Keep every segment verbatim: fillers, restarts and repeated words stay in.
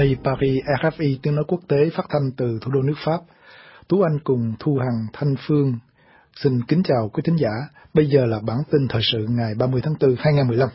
Đây Paris, rờ ép i tiếng nói quốc tế phát thanh từ thủ đô nước Pháp. Tú Anh cùng Thu Hằng, Thanh Phương xin kính chào quý thính giả. Bây giờ là bản tin thời sự ngày ba mươi tháng tư hai nghìn không trăm mười lăm.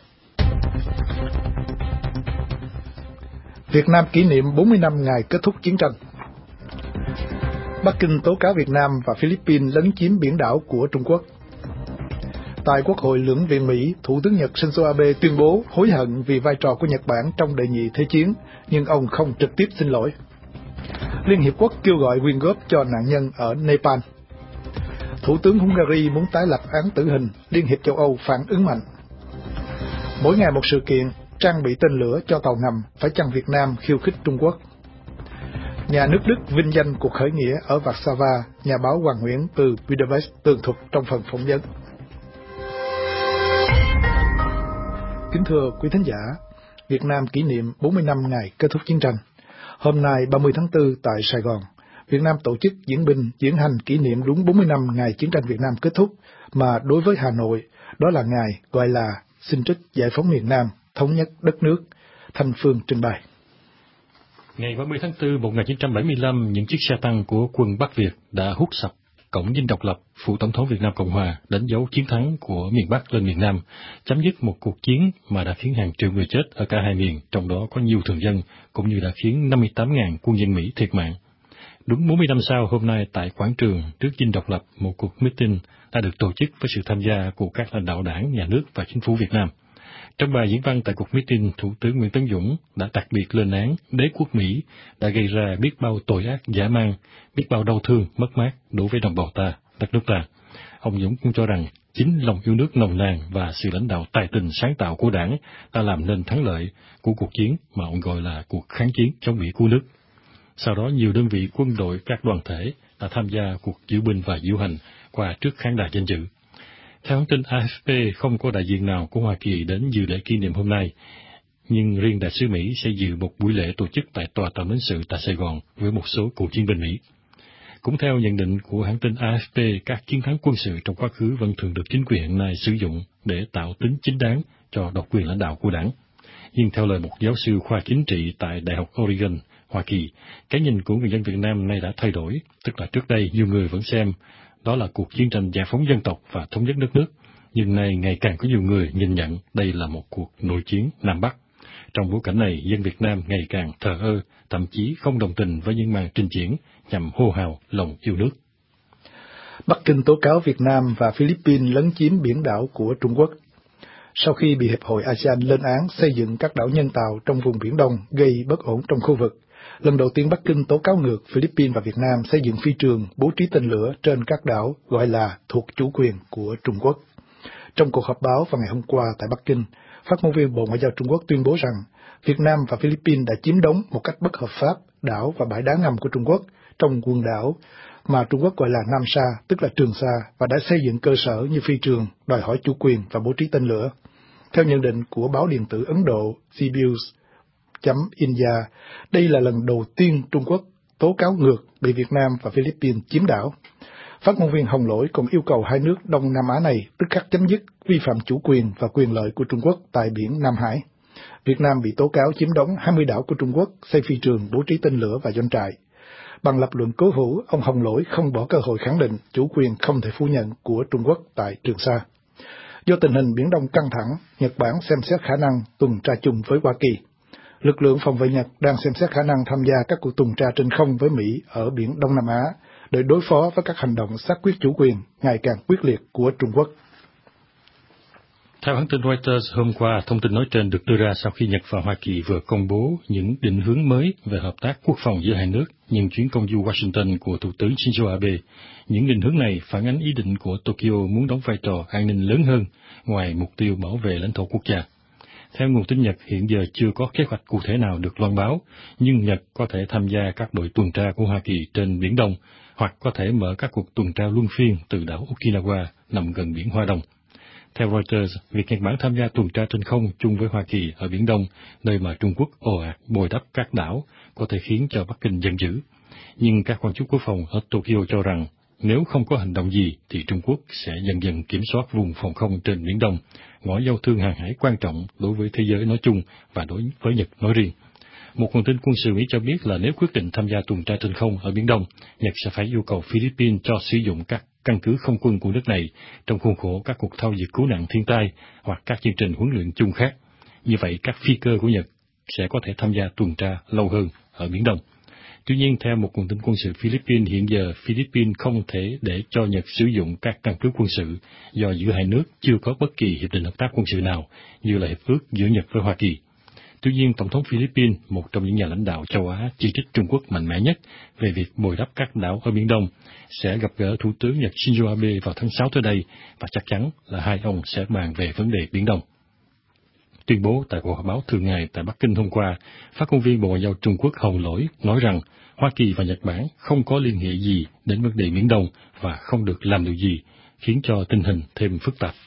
Việt Nam kỷ niệm bốn mươi năm ngày kết thúc chiến tranh. Bắc Kinh tố cáo Việt Nam và Philippines lấn chiếm biển đảo của Trung Quốc. Tại Quốc hội lưỡng viện Mỹ, Thủ tướng Nhật Shinzo Abe tuyên bố hối hận vì vai trò của Nhật Bản trong đệ nhị thế chiến, nhưng ông không trực tiếp xin lỗi. Liên Hiệp Quốc kêu gọi quyên góp cho nạn nhân ở Nepal. Thủ tướng Hungary muốn tái lập án tử hình, Liên hiệp châu Âu phản ứng mạnh. Mỗi ngày một sự kiện, trang bị tên lửa cho tàu ngầm, phải chăng Việt Nam khiêu khích Trung Quốc. Nhà nước Đức vinh danh cuộc khởi nghĩa ở Warsaw, nhà báo Hoàng Nguyễn từ Budapest tường thuật trong phần phỏng vấn. Kính thưa quý thính giả, Việt Nam kỷ niệm bốn mươi năm ngày kết thúc chiến tranh. Hôm nay ba mươi tháng tư tại Sài Gòn, Việt Nam tổ chức diễn binh diễn hành kỷ niệm đúng bốn mươi năm ngày chiến tranh Việt Nam kết thúc, mà đối với Hà Nội, đó là ngày gọi là xin trích giải phóng miền Nam, thống nhất đất nước. Thanh Phương trình bày. Ngày ba mươi tháng tư một nghìn chín trăm bảy mươi lăm, những chiếc xe tăng của quân Bắc Việt đã hút sập cổng dinh độc lập, phủ tổng thống Việt Nam Cộng Hòa, đánh dấu chiến thắng của miền Bắc lên miền Nam, chấm dứt một cuộc chiến mà đã khiến hàng triệu người chết ở cả hai miền, trong đó có nhiều thường dân, cũng như đã khiến năm mươi tám nghìn quân dân Mỹ thiệt mạng. Đúng bốn mươi năm sau, hôm nay tại quảng trường trước dinh độc lập, một cuộc meeting đã được tổ chức với sự tham gia của các lãnh đạo đảng, nhà nước và chính phủ Việt Nam. Trong bài diễn văn tại cuộc meeting, Thủ tướng Nguyễn Tấn Dũng đã đặc biệt lên án đế quốc Mỹ đã gây ra biết bao tội ác dã man, biết bao đau thương, mất mát đối với đồng bào ta, đất nước ta. Ông Dũng cũng cho rằng chính lòng yêu nước nồng nàn và sự lãnh đạo tài tình sáng tạo của Đảng đã làm nên thắng lợi của cuộc chiến mà ông gọi là cuộc kháng chiến chống Mỹ cứu nước. Sau đó, nhiều đơn vị quân đội, các đoàn thể đã tham gia cuộc diễu binh và diễu hành qua trước khán đài danh dự. Theo hãng tin a ép pê, không có đại diện nào của Hoa Kỳ đến dự lễ kỷ niệm hôm nay, nhưng riêng đại sứ Mỹ sẽ dự một buổi lễ tổ chức tại tòa tổng lãnh sự tại Sài Gòn với một số cựu chiến binh Mỹ. Cũng theo nhận định của hãng tin a ép pê, các chiến thắng quân sự trong quá khứ vẫn thường được chính quyền hiện nay sử dụng để tạo tính chính đáng cho độc quyền lãnh đạo của Đảng. Nhưng theo lời một giáo sư khoa chính trị tại Đại học Oregon, Hoa Kỳ, cái nhìn của người dân Việt Nam nay đã thay đổi, tức là trước đây nhiều người vẫn xem đó là cuộc chiến tranh giải phóng dân tộc và thống nhất đất nước, nhưng nay ngày càng có nhiều người nhìn nhận đây là một cuộc nội chiến Nam Bắc. Trong bối cảnh này, dân Việt Nam ngày càng thờ ơ, thậm chí không đồng tình với những màn trình diễn nhằm hô hào lòng yêu nước. Bắc Kinh tố cáo Việt Nam và Philippines lấn chiếm biển đảo của Trung Quốc. Sau khi bị Hiệp hội a sê an lên án xây dựng các đảo nhân tạo trong vùng Biển Đông gây bất ổn trong khu vực, lần đầu tiên Bắc Kinh tố cáo ngược Philippines và Việt Nam xây dựng phi trường bố trí tên lửa trên các đảo gọi là thuộc chủ quyền của Trung Quốc. Trong cuộc họp báo vào ngày hôm qua tại Bắc Kinh, phát ngôn viên Bộ Ngoại giao Trung Quốc tuyên bố rằng Việt Nam và Philippines đã chiếm đóng một cách bất hợp pháp đảo và bãi đá ngầm của Trung Quốc trong quần đảo mà Trung Quốc gọi là Nam Sa, tức là Trường Sa, và đã xây dựng cơ sở như phi trường, đòi hỏi chủ quyền và bố trí tên lửa. Theo nhận định của báo điện tử Ấn Độ Cnews.India, đây là lần đầu tiên Trung Quốc tố cáo ngược bị Việt Nam và Philippines chiếm đảo. Phát ngôn viên Hồng Lỗi còn yêu cầu hai nước Đông Nam Á này tức khắc chấm dứt vi phạm chủ quyền và quyền lợi của Trung Quốc tại biển Nam Hải. Việt Nam bị tố cáo chiếm đóng hai mươi đảo của Trung Quốc, xây phi trường, bố trí tên lửa và doanh trại. Bằng lập luận cố hữu, ông Hồng Lỗi không bỏ cơ hội khẳng định chủ quyền không thể phủ nhận của Trung Quốc tại Trường Sa. Do tình hình Biển Đông căng thẳng, Nhật Bản xem xét khả năng tuần tra chung với Hoa Kỳ. Lực lượng phòng vệ Nhật đang xem xét khả năng tham gia các cuộc tuần tra trên không với Mỹ ở Biển Đông Nam Á để đối phó với các hành động xác quyết chủ quyền ngày càng quyết liệt của Trung Quốc. Theo hãng tin Reuters, hôm qua, thông tin nói trên được đưa ra sau khi Nhật và Hoa Kỳ vừa công bố những định hướng mới về hợp tác quốc phòng giữa hai nước nhân chuyến công du Washington của Thủ tướng Shinzo Abe. Những định hướng này phản ánh ý định của Tokyo muốn đóng vai trò an ninh lớn hơn, ngoài mục tiêu bảo vệ lãnh thổ quốc gia. Theo nguồn tin Nhật, hiện giờ chưa có kế hoạch cụ thể nào được loan báo, nhưng Nhật có thể tham gia các đội tuần tra của Hoa Kỳ trên Biển Đông, hoặc có thể mở các cuộc tuần tra luân phiên từ đảo Okinawa nằm gần biển Hoa Đông. Theo Reuters, việc Nhật Bản tham gia tuần tra trên không chung với Hoa Kỳ ở Biển Đông, nơi mà Trung Quốc ồ ạt bồi đắp các đảo, có thể khiến cho Bắc Kinh giận dữ. Nhưng các quan chức quốc phòng ở Tokyo cho rằng, nếu không có hành động gì thì Trung Quốc sẽ dần dần kiểm soát vùng phòng không trên Biển Đông, ngõ giao thương hàng hải quan trọng đối với thế giới nói chung và đối với Nhật nói riêng. Một nguồn tin quân sự Mỹ cho biết là nếu quyết định tham gia tuần tra trên không ở Biển Đông, Nhật sẽ phải yêu cầu Philippines cho sử dụng các căn cứ không quân của nước này trong khuôn khổ các cuộc thao dượt cứu nạn thiên tai hoặc các chương trình huấn luyện chung khác. Như vậy, các phi cơ của Nhật sẽ có thể tham gia tuần tra lâu hơn ở Biển Đông. Tuy nhiên, theo một nguồn tin quân sự Philippines, hiện giờ Philippines không thể để cho Nhật sử dụng các căn cứ quân sự do giữa hai nước chưa có bất kỳ hiệp định hợp tác quân sự nào như là hiệp ước giữa Nhật với Hoa Kỳ. Tuy nhiên, Tổng thống Philippines, một trong những nhà lãnh đạo châu Á chỉ trích Trung Quốc mạnh mẽ nhất về việc bồi đắp các đảo ở Biển Đông, sẽ gặp gỡ Thủ tướng Nhật Shinzo Abe vào tháng sáu tới đây và chắc chắn là hai ông sẽ bàn về vấn đề Biển Đông. Tuyên bố tại cuộc họp báo thường ngày tại Bắc Kinh hôm qua, phát ngôn viên Bộ Ngoại giao Trung Quốc Hồng Lỗi nói rằng Hoa Kỳ và Nhật Bản không có liên hệ gì đến vấn đề Biển Đông và không được làm điều gì, khiến cho tình hình thêm phức tạp.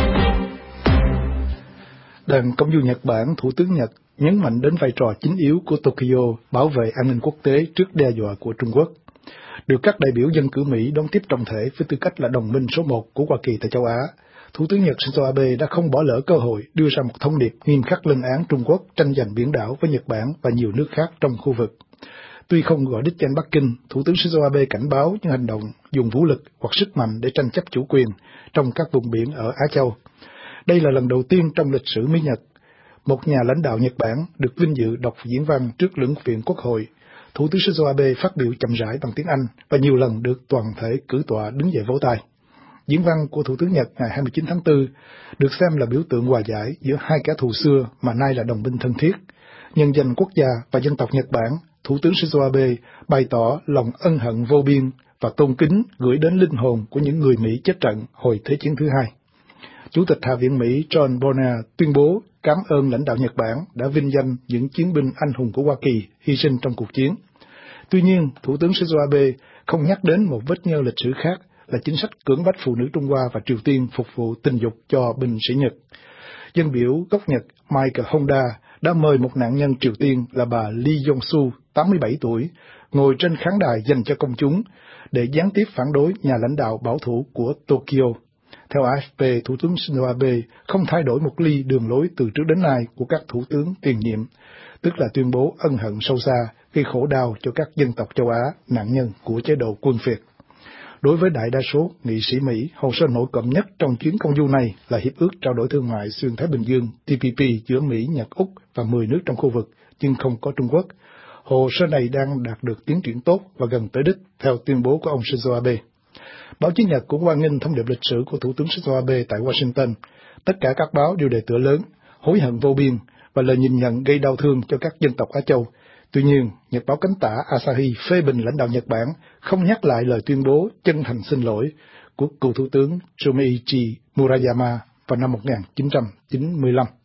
Đoàn công du Nhật Bản, Thủ tướng Nhật nhấn mạnh đến vai trò chính yếu của Tokyo bảo vệ an ninh quốc tế trước đe dọa của Trung Quốc. Được các đại biểu dân cử Mỹ đón tiếp trọng thể với tư cách là đồng minh số một của Hoa Kỳ tại châu Á, Thủ tướng Nhật Shinzo Abe đã không bỏ lỡ cơ hội đưa ra một thông điệp nghiêm khắc lên án Trung Quốc tranh giành biển đảo với Nhật Bản và nhiều nước khác trong khu vực. Tuy không gọi đích danh Bắc Kinh, Thủ tướng Shinzo Abe cảnh báo những hành động dùng vũ lực hoặc sức mạnh để tranh chấp chủ quyền trong các vùng biển ở Á Châu. Đây là lần đầu tiên trong lịch sử Mỹ-Nhật, một nhà lãnh đạo Nhật Bản được vinh dự đọc diễn văn trước lưỡng viện Quốc hội. Thủ tướng Shinzo Abe phát biểu chậm rãi bằng tiếng Anh và nhiều lần được toàn thể cử tọa đứng dậy vỗ tay. Diễn văn của Thủ tướng Nhật ngày hai mươi chín tháng tư được xem là biểu tượng hòa giải giữa hai kẻ thù xưa mà nay là đồng minh thân thiết. Nhân danh quốc gia và dân tộc Nhật Bản, Thủ tướng Shinzo Abe bày tỏ lòng ân hận vô biên và tôn kính gửi đến linh hồn của những người Mỹ chết trận hồi Thế chiến thứ hai. Chủ tịch Hạ viện Mỹ John Boehner tuyên bố cảm ơn lãnh đạo Nhật Bản đã vinh danh những chiến binh anh hùng của Hoa Kỳ hy sinh trong cuộc chiến. Tuy nhiên, Thủ tướng Shinzo Abe không nhắc đến một vết nhơ lịch sử khác là chính sách cưỡng bách phụ nữ Trung Hoa và Triều Tiên phục vụ tình dục cho binh sĩ Nhật. Dân biểu gốc Nhật Michael Honda đã mời một nạn nhân Triều Tiên là bà Lee Jong-su, tám mươi bảy tuổi, ngồi trên khán đài dành cho công chúng để gián tiếp phản đối nhà lãnh đạo bảo thủ của Tokyo. Theo a ép pê, Thủ tướng Shinzo Abe không thay đổi một ly đường lối từ trước đến nay của các thủ tướng tiền nhiệm, tức là tuyên bố ân hận sâu xa, gây khổ đau cho các dân tộc châu Á, nạn nhân của chế độ quân phiệt. Đối với đại đa số nghị sĩ Mỹ, hồ sơ nổi cộm nhất trong chuyến công du này là Hiệp ước Trao đổi Thương mại Xuyên Thái Bình Dương T P P giữa Mỹ, Nhật, Úc và mười nước trong khu vực, nhưng không có Trung Quốc. Hồ sơ này đang đạt được tiến triển tốt và gần tới đích, theo tuyên bố của ông Shinzo Abe. Báo chí Nhật cũng hoan nghênh thông điệp lịch sử của Thủ tướng Shinzo Abe tại Washington. Tất cả các báo đều đề tựa lớn, hối hận vô biên và lời nhìn nhận gây đau thương cho các dân tộc Á Châu. Tuy nhiên, Nhật báo cánh tả Asahi phê bình lãnh đạo Nhật Bản không nhắc lại lời tuyên bố chân thành xin lỗi của cựu Thủ tướng Shoichi Murayama vào năm một nghìn chín trăm chín mươi lăm.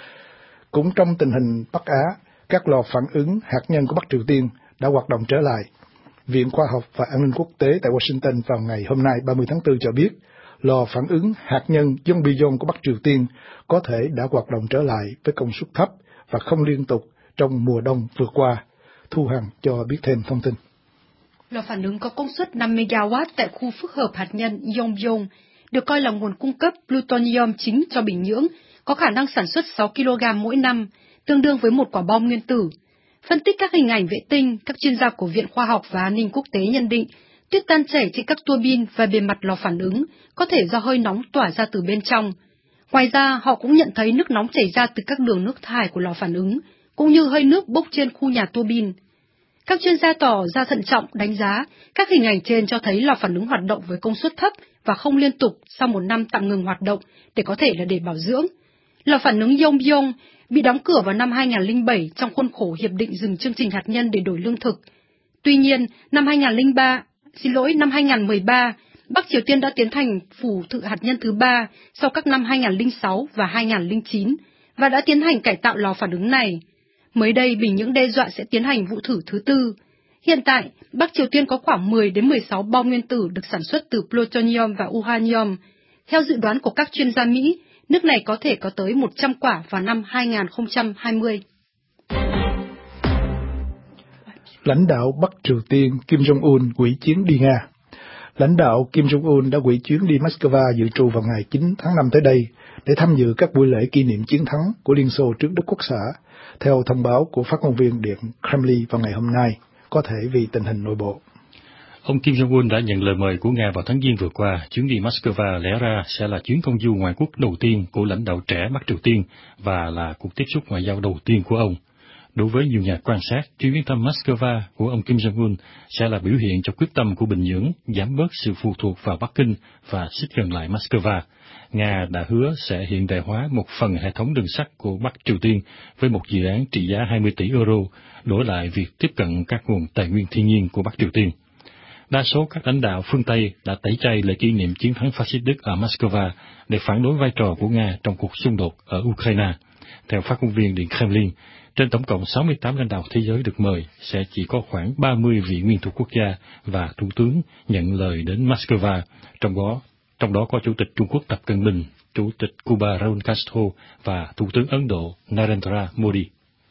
Cũng trong tình hình Bắc Á, các lò phản ứng hạt nhân của Bắc Triều Tiên đã hoạt động trở lại. Viện Khoa học và An ninh Quốc tế tại Washington vào ngày hôm nay ba mươi tháng tư cho biết, lò phản ứng hạt nhân Yongbyon của Bắc Triều Tiên có thể đã hoạt động trở lại với công suất thấp và không liên tục trong mùa đông vừa qua. Thu Hằng cho biết thêm thông tin. Lò phản ứng có công suất năm mê ga oát tại khu phức hợp hạt nhân Yongbyon được coi là nguồn cung cấp plutonium chính cho Bình Nhưỡng, có khả năng sản xuất sáu ki lô gam mỗi năm, tương đương với một quả bom nguyên tử. Phân tích các hình ảnh vệ tinh, các chuyên gia của Viện Khoa học và An ninh Quốc tế nhận định, tuyết tan chảy trên các tua bin và bề mặt lò phản ứng có thể do hơi nóng tỏa ra từ bên trong. Ngoài ra, họ cũng nhận thấy nước nóng chảy ra từ các đường nước thải của lò phản ứng, cũng như hơi nước bốc trên khu nhà tua bin. Các chuyên gia tỏ ra thận trọng đánh giá các hình ảnh trên cho thấy lò phản ứng hoạt động với công suất thấp và không liên tục sau một năm tạm ngừng hoạt động để có thể là để bảo dưỡng. Lò phản ứng Yongbyon bị đóng cửa vào năm hai nghìn không trăm lẻ bảy trong khuôn khổ hiệp định dừng chương trình hạt nhân để đổi lương thực. Tuy nhiên, năm hai nghìn không trăm lẻ ba, xin lỗi, năm hai nghìn không trăm mười ba, Bắc Triều Tiên đã tiến hành phủ thử hạt nhân thứ ba sau các năm hai nghìn không trăm lẻ sáu và hai nghìn không trăm lẻ chín và đã tiến hành cải tạo lò phản ứng này. Mới đây, Bình Nhưỡng đe dọa sẽ tiến hành vụ thử thứ tư. Hiện tại, Bắc Triều Tiên có khoảng mười đến mười sáu bom nguyên tử được sản xuất từ plutonium và uranium. Theo dự đoán của các chuyên gia Mỹ, nước này có thể có tới một trăm quả vào năm hai nghìn không trăm hai mươi. Lãnh đạo Bắc Triều Tiên Kim Jong-un hủy chuyến đi Nga. Lãnh đạo Kim Jong-un đã hủy chuyến đi Moscow dự trù vào ngày chín tháng năm tới đây để tham dự các buổi lễ kỷ niệm chiến thắng của Liên Xô trước Đức Quốc xã, theo thông báo của phát ngôn viên Điện Kremlin vào ngày hôm nay, có thể vì tình hình nội bộ. Ông Kim Jong-un đã nhận lời mời của Nga vào tháng Giêng vừa qua. Chuyến đi Moscow lẽ ra sẽ là chuyến công du ngoại quốc đầu tiên của lãnh đạo trẻ Bắc Triều Tiên và là cuộc tiếp xúc ngoại giao đầu tiên của ông. Đối với nhiều nhà quan sát, chuyến viếng thăm Moscow của ông Kim Jong-un sẽ là biểu hiện cho quyết tâm của Bình Nhưỡng giảm bớt sự phụ thuộc vào Bắc Kinh và xích gần lại Moscow. Nga đã hứa sẽ hiện đại hóa một phần hệ thống đường sắt của Bắc Triều Tiên với một dự án trị giá hai mươi tỷ euro, đổi lại việc tiếp cận các nguồn tài nguyên thiên nhiên của Bắc Triều Tiên. Đa số các lãnh đạo phương Tây đã tẩy chay lễ kỷ niệm chiến thắng phát xít Đức ở Moscow để phản đối vai trò của Nga trong cuộc xung đột ở Ukraine. Theo phát ngôn viên Điện Kremlin, trên tổng cộng sáu mươi tám lãnh đạo thế giới được mời, sẽ chỉ có khoảng ba mươi vị nguyên thủ quốc gia và thủ tướng nhận lời đến Moscow, trong đó, trong đó có Chủ tịch Trung Quốc Tập Cận Bình, Chủ tịch Cuba Raúl Castro và Thủ tướng Ấn Độ Narendra Modi.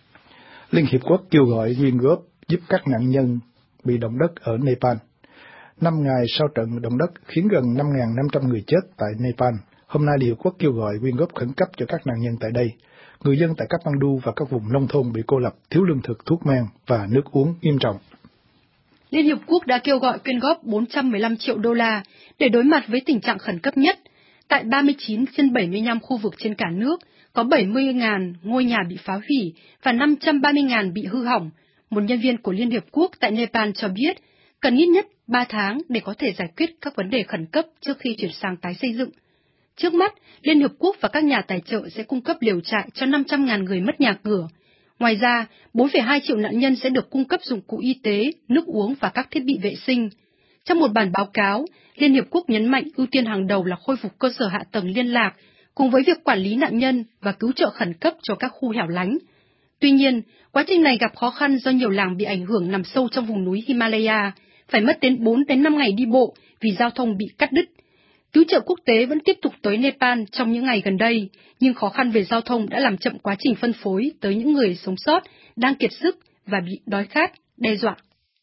Liên Hiệp Quốc kêu gọi quyên góp giúp các nạn nhân bị động đất ở Nepal. Năm ngày sau trận động đất khiến gần năm nghìn năm trăm người chết tại Nepal, hôm nay Liên Hiệp Quốc kêu gọi quyên góp khẩn cấp cho các nạn nhân tại đây. Người dân tại Kathmandu và các vùng nông thôn bị cô lập, thiếu lương thực, thuốc men và nước uống nghiêm trọng. Liên Hiệp Quốc đã kêu gọi quyên góp bốn trăm mười lăm triệu đô la để đối mặt với tình trạng khẩn cấp nhất. Tại ba mươi chín trên bảy mươi lăm khu vực trên cả nước, có bảy mươi nghìn ngôi nhà bị phá hủy và năm trăm ba mươi nghìn bị hư hỏng. Một nhân viên của Liên Hiệp Quốc tại Nepal cho biết, cần ít nhất ba tháng để có thể giải quyết các vấn đề khẩn cấp trước khi chuyển sang tái xây dựng. Trước mắt, Liên Hiệp Quốc và các nhà tài trợ sẽ cung cấp liều trại cho năm trăm nghìn người mất nhà cửa. Ngoài ra, bốn phẩy hai triệu nạn nhân sẽ được cung cấp dụng cụ y tế, nước uống và các thiết bị vệ sinh. Trong một bản báo cáo, Liên Hiệp Quốc nhấn mạnh ưu tiên hàng đầu là khôi phục cơ sở hạ tầng liên lạc, cùng với việc quản lý nạn nhân và cứu trợ khẩn cấp cho các khu hẻo lánh. Tuy nhiên, quá trình này gặp khó khăn do nhiều làng bị ảnh hưởng nằm sâu trong vùng núi Himalaya, phải mất đến bốn đến năm ngày đi bộ vì giao thông bị cắt đứt. Cứu trợ quốc tế vẫn tiếp tục tới Nepal trong những ngày gần đây, nhưng khó khăn về giao thông đã làm chậm quá trình phân phối tới những người sống sót, đang kiệt sức và bị đói khát, đe dọa.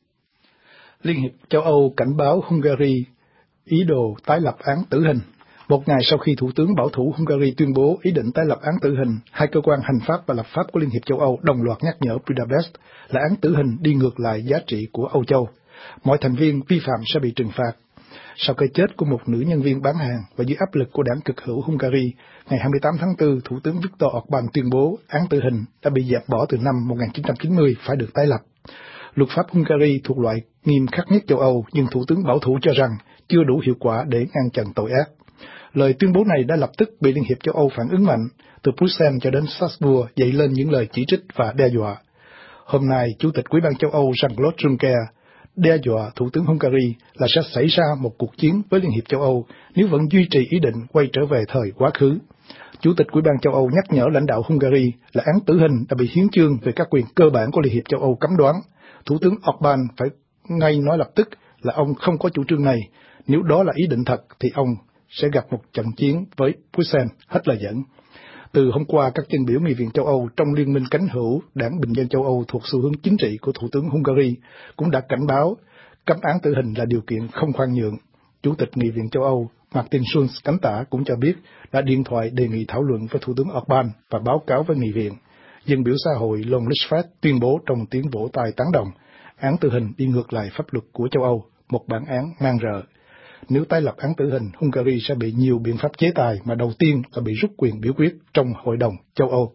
Liên hiệp châu Âu cảnh báo Hungary ý đồ tái lập án tử hình. Một ngày sau khi Thủ tướng bảo thủ Hungary tuyên bố ý định tái lập án tử hình, hai cơ quan hành pháp và lập pháp của Liên hiệp châu Âu đồng loạt nhắc nhở Budapest là án tử hình đi ngược lại giá trị của Âu Châu. Mọi thành viên vi phạm sẽ bị trừng phạt. Sau cái chết của một nữ nhân viên bán hàng và dưới áp lực của đảng cực hữu Hungary, ngày hai mươi tám tháng tư, Thủ tướng Viktor Orbán tuyên bố án tử hình đã bị dẹp bỏ từ năm một nghìn chín trăm chín mươi phải được tái lập. Luật pháp Hungary thuộc loại nghiêm khắc nhất châu Âu, nhưng Thủ tướng bảo thủ cho rằng chưa đủ hiệu quả để ngăn chặn tội ác. Lời tuyên bố này đã lập tức bị Liên hiệp châu Âu phản ứng mạnh, từ Bruxelles cho đến Strasbourg dậy lên những lời chỉ trích và đe dọa. Hôm nay, Chủ tịch Ủy ban châu Âu Jean-Claude Juncker đe dọa Thủ tướng Hungary là sẽ xảy ra một cuộc chiến với Liên hiệp châu Âu nếu vẫn duy trì ý định quay trở về thời quá khứ. Chủ tịch Ủy ban châu Âu nhắc nhở lãnh đạo Hungary là án tử hình đã bị hiến chương về các quyền cơ bản của Liên hiệp châu Âu cấm đoán. Thủ tướng Orbán phải ngay nói lập tức là ông không có chủ trương này. Nếu đó là ý định thật thì ông sẽ gặp một trận chiến với Bruxelles, hết lời dẫn. Từ hôm qua, các dân biểu Nghị viện châu Âu trong Liên minh cánh hữu Đảng Bình dân châu Âu thuộc xu hướng chính trị của Thủ tướng Hungary cũng đã cảnh báo cấm án tử hình là điều kiện không khoan nhượng. Chủ tịch Nghị viện châu Âu Martin Schulz cánh tả cũng cho biết đã điện thoại đề nghị thảo luận với Thủ tướng Orbán và báo cáo với Nghị viện. Dân biểu xã hội Lon Lichfeld tuyên bố trong tiếng vỗ tay tán đồng, án tử hình đi ngược lại pháp luật của châu Âu, một bản án man rợ. Nếu tái lập án tử hình, Hungary sẽ bị nhiều biện pháp chế tài, mà đầu tiên là bị rút quyền biểu quyết trong Hội đồng châu Âu.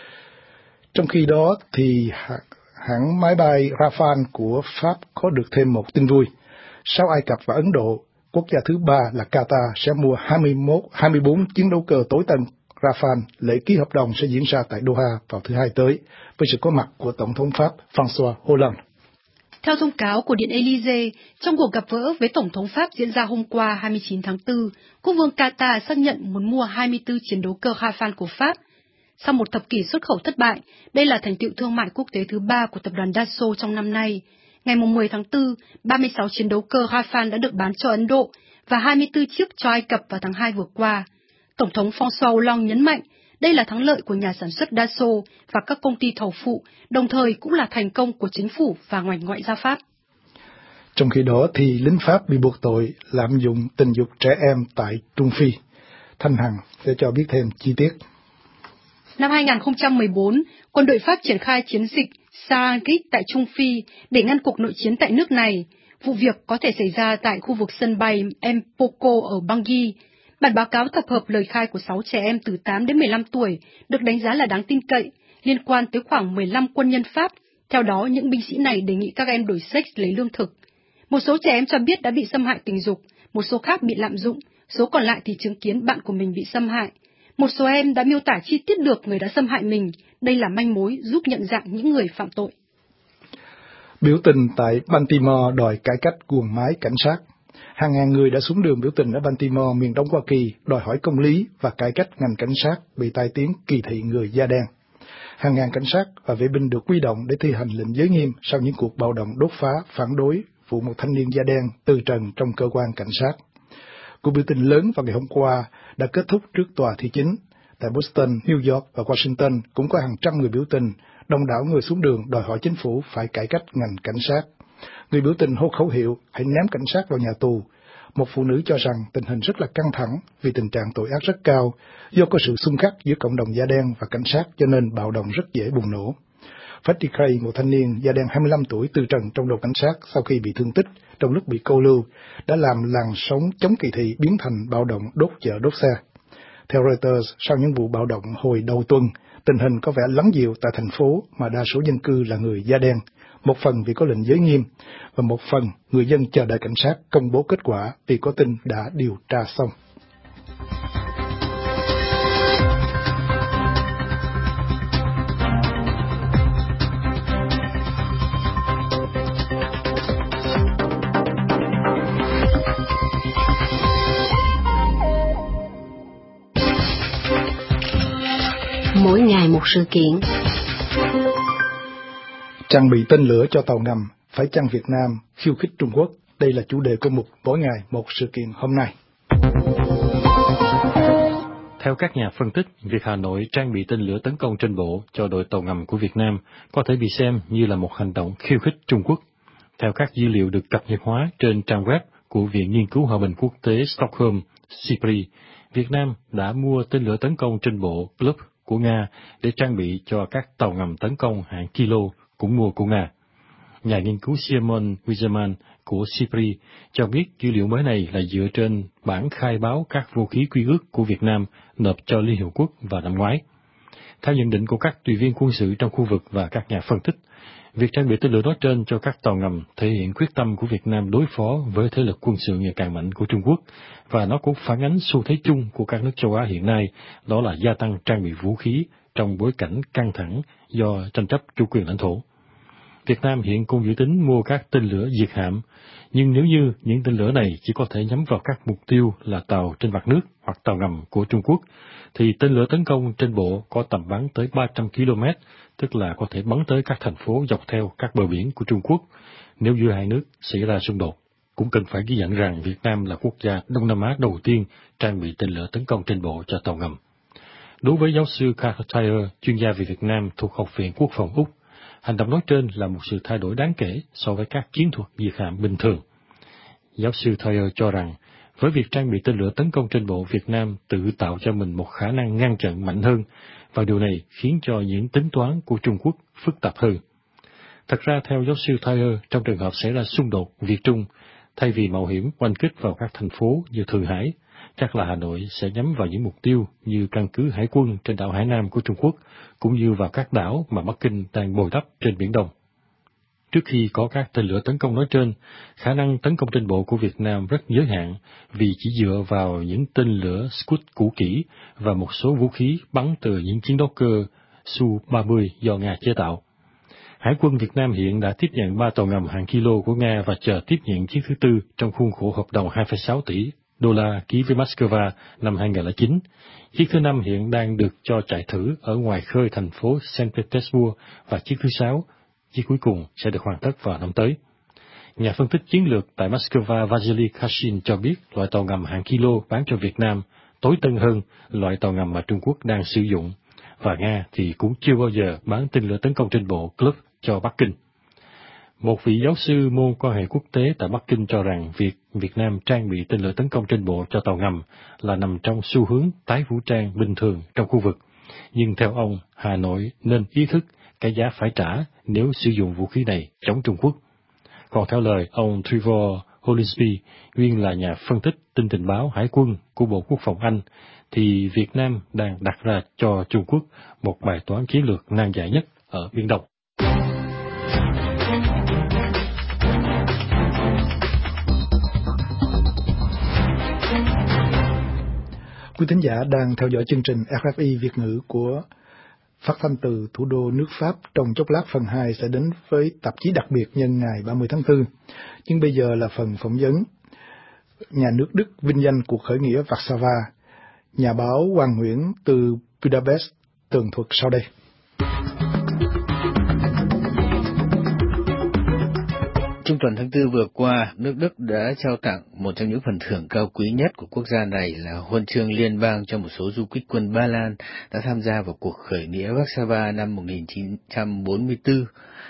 Trong khi đó, thì hãng máy bay Rafale của Pháp có được thêm một tin vui. Sau Ai Cập và Ấn Độ, quốc gia thứ ba là Qatar sẽ mua hai mươi mốt, hai mươi bốn chiến đấu cơ tối tân Rafale. Lễ ký hợp đồng sẽ diễn ra tại Doha vào thứ Hai tới, với sự có mặt của Tổng thống Pháp François Hollande. Theo thông cáo của Điện Élysée, trong cuộc gặp gỡ với Tổng thống Pháp diễn ra hôm qua hai mươi chín tháng tư, Quốc vương Qatar xác nhận muốn mua hai mươi tư chiến đấu cơ Rafale của Pháp. Sau một thập kỷ xuất khẩu thất bại, đây là thành tựu thương mại quốc tế thứ ba của tập đoàn Dassault trong năm nay. Ngày mười tháng tư, ba mươi sáu chiến đấu cơ Rafale đã được bán cho Ấn Độ và hai mươi tư chiếc cho Ai Cập vào tháng hai vừa qua. Tổng thống François Hollande nhấn mạnh, đây là thắng lợi của nhà sản xuất Dassault và các công ty thầu phụ, đồng thời cũng là thành công của chính phủ và ngành ngoại giao Pháp. Trong khi đó thì lính Pháp bị buộc tội lạm dụng tình dục trẻ em tại Trung Phi. Thanh Hằng sẽ cho biết thêm chi tiết. Năm hai không một bốn, quân đội Pháp triển khai chiến dịch Sarangit tại Trung Phi để ngăn cuộc nội chiến tại nước này. Vụ việc có thể xảy ra tại khu vực sân bay Mpoko ở Bangui. Bản báo cáo tập hợp lời khai của sáu trẻ em từ tám đến mười lăm tuổi được đánh giá là đáng tin cậy, liên quan tới khoảng mười lăm quân nhân Pháp. Theo đó, những binh sĩ này đề nghị các em đổi sex lấy lương thực. Một số trẻ em cho biết đã bị xâm hại tình dục, một số khác bị lạm dụng, số còn lại thì chứng kiến bạn của mình bị xâm hại. Một số em đã miêu tả chi tiết được người đã xâm hại mình. Đây là manh mối giúp nhận dạng những người phạm tội. Biểu tình tại Baltimore đòi cải cách guồng máy cảnh sát. Hàng ngàn người đã xuống đường biểu tình ở Baltimore, miền Đông Hoa Kỳ, đòi hỏi công lý và cải cách ngành cảnh sát bị tai tiếng kỳ thị người da đen. Hàng ngàn cảnh sát và vệ binh được huy động để thi hành lệnh giới nghiêm sau những cuộc bạo động đốt phá phản đối vụ một thanh niên da đen từ trần trong cơ quan cảnh sát. Cuộc biểu tình lớn vào ngày hôm qua đã kết thúc trước tòa thị chính. Tại Boston, New York và Washington cũng có hàng trăm người biểu tình, đông đảo người xuống đường đòi hỏi chính phủ phải cải cách ngành cảnh sát. Người biểu tình hô khẩu hiệu hãy ném cảnh sát vào nhà tù. Một phụ nữ cho rằng tình hình rất là căng thẳng vì tình trạng tội ác rất cao, do có sự xung khắc giữa cộng đồng da đen và cảnh sát cho nên bạo động rất dễ bùng nổ. Fatty Cray, một thanh niên da đen hai mươi lăm tuổi từ trần trong đồn cảnh sát sau khi bị thương tích trong lúc bị câu lưu, đã làm làn sóng chống kỳ thị biến thành bạo động đốt chợ đốt xe. Theo Reuters, sau những vụ bạo động hồi đầu tuần, tình hình có vẻ lắng dịu tại thành phố mà đa số dân cư là người da đen, một phần vì có lệnh giới nghiêm, và một phần người dân chờ đợi cảnh sát công bố kết quả vì có tin đã điều tra xong. Mỗi ngày một sự kiện. Trang bị tên lửa cho tàu ngầm, phải chăng Việt Nam khiêu khích Trung Quốc? Đây là chủ đề của mục Mỗi ngày một sự kiện hôm nay. Theo các nhà phân tích, việc Hà Nội trang bị tên lửa tấn công trên bộ cho đội tàu ngầm của Việt Nam có thể bị xem như là một hành động khiêu khích Trung Quốc. Theo các dữ liệu được cập nhật hóa trên trang web của Viện Nghiên cứu Hòa bình Quốc tế Stockholm, SIPRI, Việt Nam đã mua tên lửa tấn công trên bộ Club của Nga để trang bị cho các tàu ngầm tấn công hạng Kilo cũng mua của Nga. Nhà nghiên cứu Simon Wieserman của SIPRI cho biết dữ liệu mới này là dựa trên bản khai báo các vũ khí quy ước của Việt Nam nộp cho Liên Hiệp Quốc vào năm ngoái. Theo nhận định của các tùy viên quân sự trong khu vực và các nhà phân tích, việc trang bị tên lửa nói trên cho các tàu ngầm thể hiện quyết tâm của Việt Nam đối phó với thế lực quân sự ngày càng mạnh của Trung Quốc, và nó cũng phản ánh xu thế chung của các nước châu Á hiện nay, đó là gia tăng trang bị vũ khí trong bối cảnh căng thẳng do tranh chấp chủ quyền lãnh thổ. Việt Nam hiện cũng dự tính mua các tên lửa diệt hạm, nhưng nếu như những tên lửa này chỉ có thể nhắm vào các mục tiêu là tàu trên mặt nước hoặc tàu ngầm của Trung Quốc, thì tên lửa tấn công trên bộ có tầm bắn tới ba trăm ki lô mét, tức là có thể bắn tới các thành phố dọc theo các bờ biển của Trung Quốc nếu giữa hai nước xảy ra xung đột. Cũng cần phải ghi nhận rằng Việt Nam là quốc gia Đông Nam Á đầu tiên trang bị tên lửa tấn công trên bộ cho tàu ngầm. Đối với giáo sư Carter Tyler, chuyên gia về Việt Nam thuộc Học viện Quốc phòng Úc, hành động nói trên là một sự thay đổi đáng kể so với các chiến thuật diệt hạm bình thường. Giáo sư Tyler cho rằng, với việc trang bị tên lửa tấn công trên bộ, Việt Nam tự tạo cho mình một khả năng ngăn chặn mạnh hơn, và điều này khiến cho những tính toán của Trung Quốc phức tạp hơn. Thật ra, theo giáo sư Tyler, trong trường hợp xảy ra xung đột Việt-Trung, thay vì mạo hiểm oanh kích vào các thành phố như Thượng Hải, chắc là Hà Nội sẽ nhắm vào những mục tiêu như căn cứ hải quân trên đảo Hải Nam của Trung Quốc, cũng như vào các đảo mà Bắc Kinh đang bồi đắp trên Biển Đông. Trước khi có các tên lửa tấn công nói trên, khả năng tấn công trên bộ của Việt Nam rất giới hạn vì chỉ dựa vào những tên lửa Scud cũ kỹ và một số vũ khí bắn từ những chiến đấu cơ Su ba mươi do Nga chế tạo. Hải quân Việt Nam hiện đã tiếp nhận ba tàu ngầm hạng Kilo của Nga và chờ tiếp nhận chiếc thứ tư trong khuôn khổ hợp đồng hai phẩy sáu tỷ đô la ký với Moscow năm hai không không chín. Chiếc thứ năm hiện đang được cho chạy thử ở ngoài khơi thành phố Saint Petersburg, và chiếc thứ sáu, chiếc cuối cùng, sẽ được hoàn tất vào năm tới. Nhà phân tích chiến lược tại Moscow Vasily Kashin cho biết loại tàu ngầm hạng Kilo bán cho Việt Nam tối tân hơn loại tàu ngầm mà Trung Quốc đang sử dụng, và Nga thì cũng chưa bao giờ bán tên lửa tấn công trên bộ Club cho Bắc Kinh. Một vị giáo sư môn quan hệ quốc tế tại Bắc Kinh cho rằng việc Việt Nam trang bị tên lửa tấn công trên bộ cho tàu ngầm là nằm trong xu hướng tái vũ trang bình thường trong khu vực. Nhưng theo ông, Hà Nội nên ý thức cái giá phải trả nếu sử dụng vũ khí này chống Trung Quốc. Còn theo lời ông Trevor Hollinsby, nguyên là nhà phân tích tin tình báo Hải quân của Bộ Quốc phòng Anh, thì Việt Nam đang đặt ra cho Trung Quốc một bài toán chiến lược nan giải nhất ở Biển Đông. Quý thính giả đang theo dõi chương trình rờ ép i Việt ngữ của phát thanh từ thủ đô nước Pháp. Trong chốc lát phần hai sẽ đến với tạp chí đặc biệt nhân ngày ba mươi tháng tư. Nhưng bây giờ là phần phỏng vấn nhà nước Đức vinh danh cuộc khởi nghĩa Warsaw. Nhà báo Hoàng Nguyễn từ Budapest tường thuật sau đây. Trung tuần tháng tư vừa qua, nước Đức đã trao tặng một trong những phần thưởng cao quý nhất của quốc gia này là huân chương liên bang cho một số du kích quân Ba Lan đã tham gia vào cuộc khởi nghĩa Warsaw năm một nghìn chín trăm bốn mươi tư.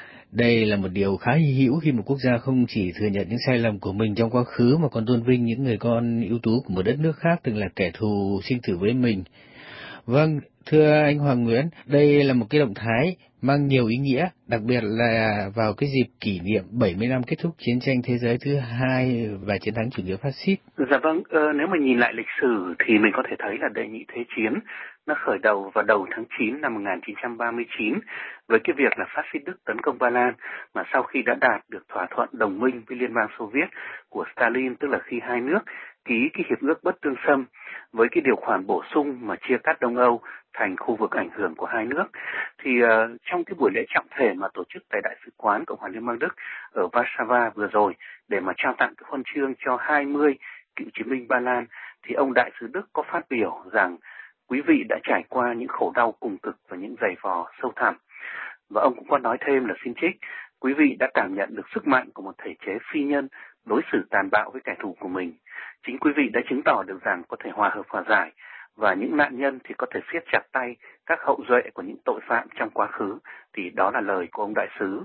Đây là một điều khá hy hữu khi một quốc gia không chỉ thừa nhận những sai lầm của mình trong quá khứ mà còn tôn vinh những người con ưu tú của một đất nước khác từng là kẻ thù sinh tử với mình. Vâng, thưa anh Hoàng Nguyễn, đây là một cái động thái mang nhiều ý nghĩa, đặc biệt là vào cái dịp kỷ niệm bảy mươi năm kết thúc chiến tranh thế giới thứ hai và chiến thắng chủ nghĩa phát xít. Dạ vâng, ờ, nếu mà nhìn lại lịch sử thì mình có thể thấy là đệ nhị thế chiến nó khởi đầu vào đầu tháng chín năm một nghìn chín trăm ba mươi chín với cái việc là phát xít Đức tấn công Ba Lan, mà sau khi đã đạt được thỏa thuận đồng minh với Liên bang Xô Viết của Stalin, tức là khi hai nước ký cái hiệp ước bất tương xâm với cái điều khoản bổ sung mà chia cắt Đông Âu thành khu vực ảnh hưởng của hai nước, thì uh, trong cái buổi lễ trọng thể mà tổ chức tại Đại sứ quán Cộng hòa Liên bang Đức ở Warsaw vừa rồi để mà trao tặng cái huân chương cho hai mươi cựu chiến binh Ba Lan, thì ông đại sứ Đức có phát biểu rằng quý vị đã trải qua những khổ đau cùng cực và những giày vò sâu thẳm. Và ông cũng có nói thêm là xin trích, quý vị đã cảm nhận được sức mạnh của một thể chế phi nhân đối xử tàn bạo với kẻ thù của mình. Chính quý vị đã chứng tỏ được rằng có thể hòa hợp hòa giải, và những nạn nhân thì có thể siết chặt tay các hậu duệ của những tội phạm trong quá khứ. Thì đó là lời của ông đại sứ.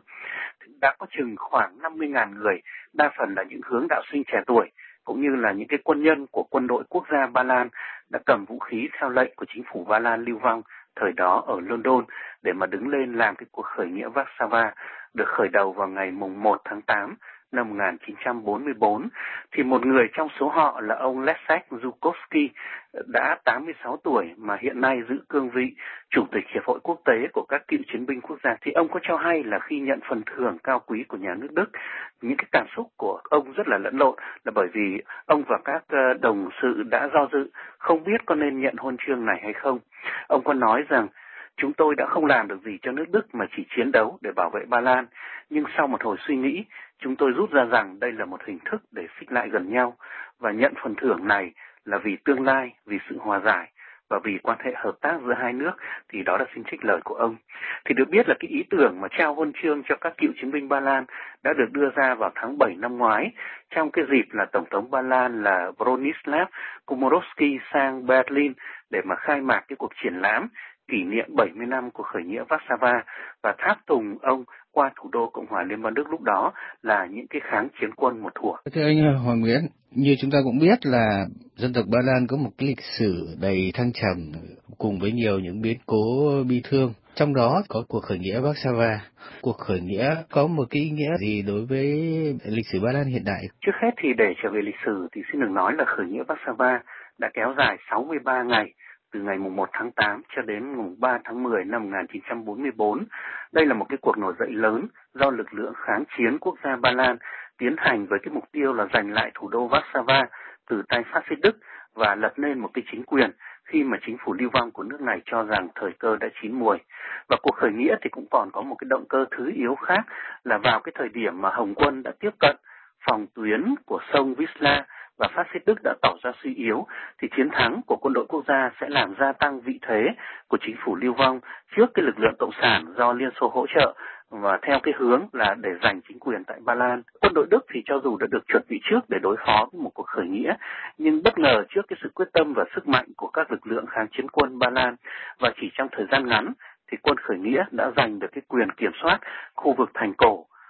Đã có chừng khoảng năm mươi nghìn người, đa phần là những hướng đạo sinh trẻ tuổi, cũng như là những cái quân nhân của quân đội quốc gia Ba Lan đã cầm vũ khí theo lệnh của chính phủ Ba Lan lưu vong thời đó ở London để mà đứng lên làm cái cuộc khởi nghĩa Warsaw được khởi đầu vào ngày mùng một tháng tám năm một nghìn chín trăm bốn mươi tư. Thì một người trong số họ là ông Leszek Zukowski đã tám mươi sáu tuổi mà hiện nay giữ cương vị Chủ tịch Hiệp hội Quốc tế của các cựu chiến binh quốc gia. Thì ông có cho hay là khi nhận phần thưởng cao quý của nhà nước Đức, những cái cảm xúc của ông rất là lẫn lộn, là bởi vì ông và các đồng sự đã do dự không biết có nên nhận huân chương này hay không. Ông có nói rằng chúng tôi đã không làm được gì cho nước Đức mà chỉ chiến đấu để bảo vệ Ba Lan. Nhưng sau một hồi suy nghĩ, chúng tôi rút ra rằng đây là một hình thức để xích lại gần nhau, và nhận phần thưởng này là vì tương lai, vì sự hòa giải và vì quan hệ hợp tác giữa hai nước. Thì đó là xin trích lời của ông. Thì được biết là cái ý tưởng mà trao huân chương cho các cựu chiến binh Ba Lan đã được đưa ra vào tháng bảy năm ngoái, trong cái dịp là Tổng thống Ba Lan là Bronislaw Komorowski sang Berlin để mà khai mạc cái cuộc triển lãm kỷ niệm bảy mươi năm của khởi nghĩa Warsaw và tháp tùng ông qua thủ đô Cộng hòa Liên bang Đức lúc đó là những cái kháng chiến quân một thuở. Thưa anh Hoàng Nguyễn, như chúng ta cũng biết là dân tộc Ba Lan có một cái lịch sử đầy thăng trầm cùng với nhiều những biến cố bi thương. Trong đó có cuộc khởi nghĩa Warsaw. Cuộc khởi nghĩa có một cái ý nghĩa gì đối với lịch sử Ba Lan hiện đại? Trước hết thì để trở về lịch sử thì xin được nói là khởi nghĩa Warsaw đã kéo dài sáu mươi ba ngày, từ ngày mùng một tháng tám cho đến mùng ba tháng mười năm một nghìn chín trăm bốn mươi tư. Đây là một cái cuộc nổi dậy lớn do lực lượng kháng chiến quốc gia Ba Lan tiến hành với cái mục tiêu là giành lại thủ đô Warsaw từ tay phát xít Đức và lập nên một cái chính quyền, khi mà chính phủ lưu vong của nước này cho rằng thời cơ đã chín muồi. Và cuộc khởi nghĩa thì cũng còn có một cái động cơ thứ yếu khác, là vào cái thời điểm mà Hồng quân đã tiếp cận phòng tuyến của sông Wisla và phát xít Đức đã tỏ ra suy yếu, thì chiến thắng của quân đội quốc gia sẽ làm gia tăng vị thế của chính phủ lưu vong trước cái lực lượng cộng sản do Liên Xô hỗ trợ, và theo cái hướng là để giành chính quyền tại Ba Lan. Quân đội Đức thì cho dù đã được chuẩn bị trước để đối phó với một cuộc khởi nghĩa, nhưng bất ngờ trước cái sự quyết tâm và sức mạnh của các lực lượng kháng chiến quân Ba Lan, và chỉ trong thời gian ngắn thì quân khởi nghĩa đã giành được cái quyền kiểm soát khu vực thành cổ